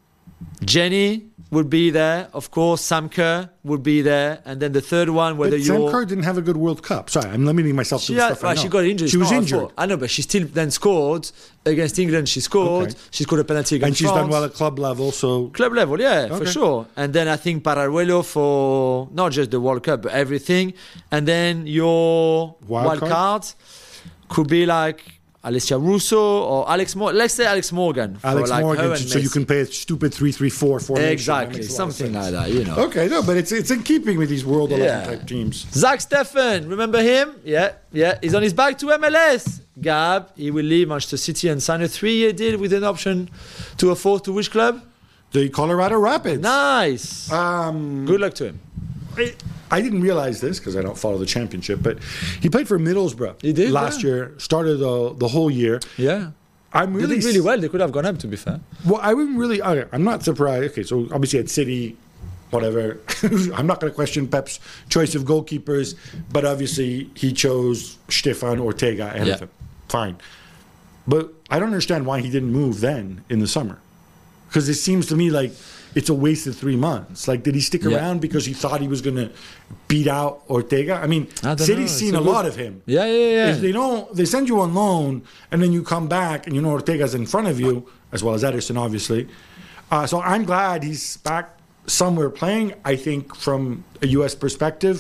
Jenny would be there, of course. Sam Kerr would be there, and then the third one, whether But Sam you're Kerr didn't have a good World Cup. Sorry, I'm limiting myself to she, the had, stuff I well, know. she got injured. She It's was not her injured, fault. I know, but she still then scored against England. She scored. Okay. She scored a penalty against and she's France. done well at club level. So Club level, yeah, for Okay. sure. And then I think Pararuelo for not just the World Cup, but everything. And then your Wild wild, card? card could be like Alessia Russo or Alex Morgan. Let's say Alex Morgan. For Alex like her Morgan, and so you Messi. can play a stupid three three four formation. That Exactly, makes a lot of something sense. like that, you know. Okay, no, but it's it's in keeping with these World eleven Yeah. type teams. Zach Steffen, remember him? Yeah, yeah. He's on his back to M L S. Gab, he will leave Manchester City and sign a three-year deal with an option to a fourth to which club? The Colorado Rapids. Nice. Um, Good luck to him. I, I didn't realize this because I don't follow the championship, but he played for Middlesbrough He did, last yeah. year, started the, the whole year. Yeah. I'm They really did really well. They could have gone up, to be fair. Well, I wouldn't really. Okay, I'm not surprised. Okay, so obviously at City, whatever. I'm not going to question Pep's choice of goalkeepers, but obviously he chose Stefan Ortega ahead Yeah. of him. Fine, but I don't understand why he didn't move then in the summer, because it seems to me like it's a waste of three months. Like, did he stick Yeah. around because he thought he was going to beat out Ortega? I mean, I don't City's know. It's seen a a good- lot of him. Yeah, yeah, yeah. If they don't, they send you on loan, and then you come back, and you know Ortega's in front of you, as well as Ederson, obviously. Uh, so I'm glad he's back somewhere playing. I think from a U S perspective,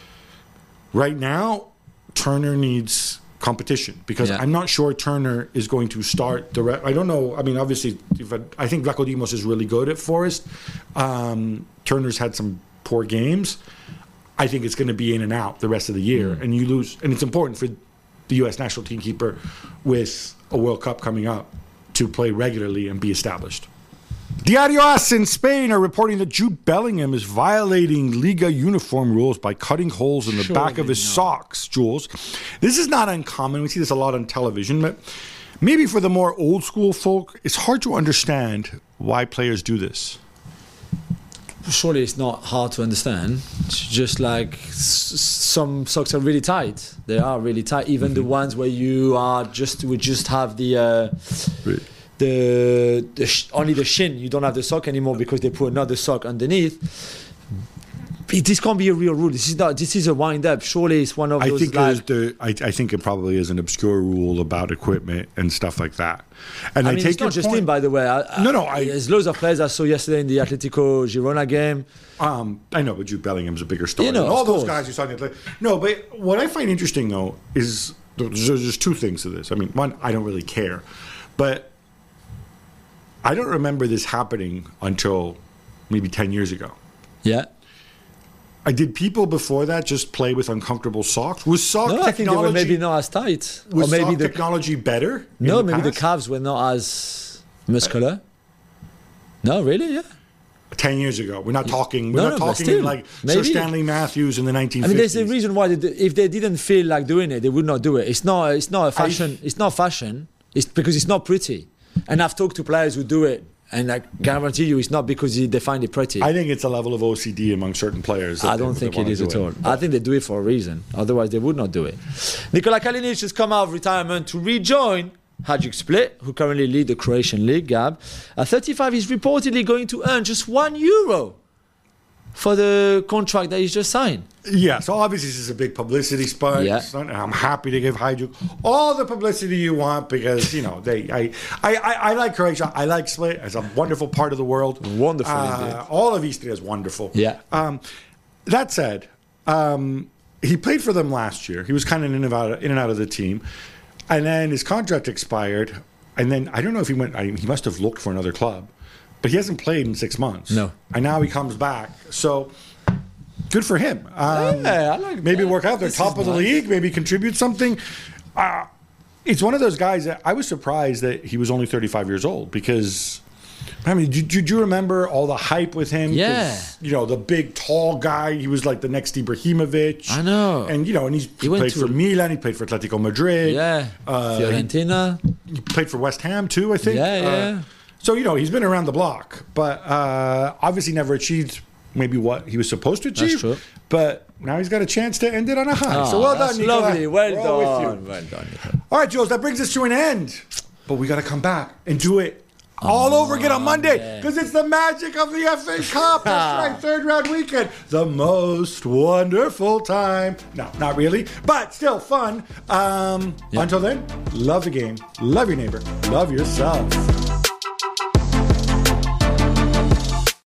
right now, Turner needs competition because Yeah. I'm not sure Turner is going to start direct. I don't know. I mean, obviously, if I, I think Vlachodimos is really good at Forest. Um, Turner's had some poor games. I think it's going to be in and out the rest of the year, and you lose. And it's important for the U S national team keeper with a World Cup coming up to play regularly and be established. Diario AS in Spain are reporting that Jude Bellingham is violating Liga uniform rules by cutting holes in the back of his socks, Jules. This is not uncommon. We see this a lot on television, but maybe for the more old school folk, it's hard to understand why players do this. Surely it's not hard to understand. It's just like s- some socks are really tight. They are really tight. Even the ones where you are just we just have the uh, the, the sh- only the shin. You don't have the sock anymore because they put another sock underneath. It, this can't be a real rule. This is not. This is a wind up. Surely it's one of I those. think like, there's the, I, I think it probably is an obscure rule about equipment and stuff like that. And I, I mean, take it's your not just point. him, by the way. I, No, no, I, I- there's loads of players I saw yesterday in the Atletico Girona game. Um, I know, but Jude Bellingham's a bigger star You know, than all of those course. guys you saw in the Athletic. No, but what I find interesting though is there's, there's two things to this. I mean, one, I don't really care, but I don't remember this happening until maybe ten years ago. Yeah. I did people before that just play with uncomfortable socks? Was sock No, I think they were technology maybe not as tight, was or maybe sock the technology better? in no, the maybe the past? calves were not as muscular. No, really, yeah. Ten years ago, we're not talking. We're No, not no, but talking still, like Sir maybe. Stanley Matthews in the nineteen I mean, fifties. there's a reason why. They, if they didn't feel like doing it, they would not do it. It's not. It's not a fashion. it's not fashion. It's because it's not pretty. And I've talked to players who do it, and I guarantee you, it's not because they find it pretty. I think it's a level of O C D among certain players. that I they- don't they think it wanna is do at all. I think they do it for a reason. Otherwise, they would not do it. Nikola Kalinic has come out of retirement to rejoin Hajduk Split, who currently lead the Croatian league. Gab, at thirty-five, he's reportedly going to earn just one euro for the contract that he's just signed. Yeah, so obviously this is a big publicity stunt. Yeah. stunt, and I'm happy to give Hajduk all the publicity you want because you know they. I I, I, I like Croatia. I like Split. It's a wonderful part of the world. Wonderful Uh, indeed. all of Istria is wonderful. Yeah. Um, that said, um, he played for them last year. He was kind of in and out in and out of the team, and then his contract expired. And then I don't know if he went. I, he must have looked for another club, but he hasn't played in six months. No. And now he comes back. So. Good for him. Um, Yeah, I like maybe that. work out. They're This top is of the nice. league. Maybe contribute something. Uh, it's one of those guys that I was surprised that he was only thirty-five years old because. I mean, do, do, do you remember all the hype with him? 'Cause, Yeah. You know, the big, tall guy. He was like the next Ibrahimovic. I know. And, you know, and he's, he went played to- for Milan. He played for Atletico Madrid. Yeah. Uh, Fiorentina. He played for West Ham, too, I think. Yeah, yeah. Uh, so, you know, he's been around the block. But uh, obviously never achieved maybe what he was supposed to achieve. true. But now he's got a chance to end it on a high. so Oh, well that's done, Nicola. lovely. Well We're all with you. done. Well done. Nicola. All right, Jules, that brings us to an end. But we got to come back and do it all over again on Monday because it's the magic of the F A Cup. That's right, third round weekend. The most wonderful time. No, not really, but still fun. Um, Yeah. Until then, love the game, love your neighbor, love yourself.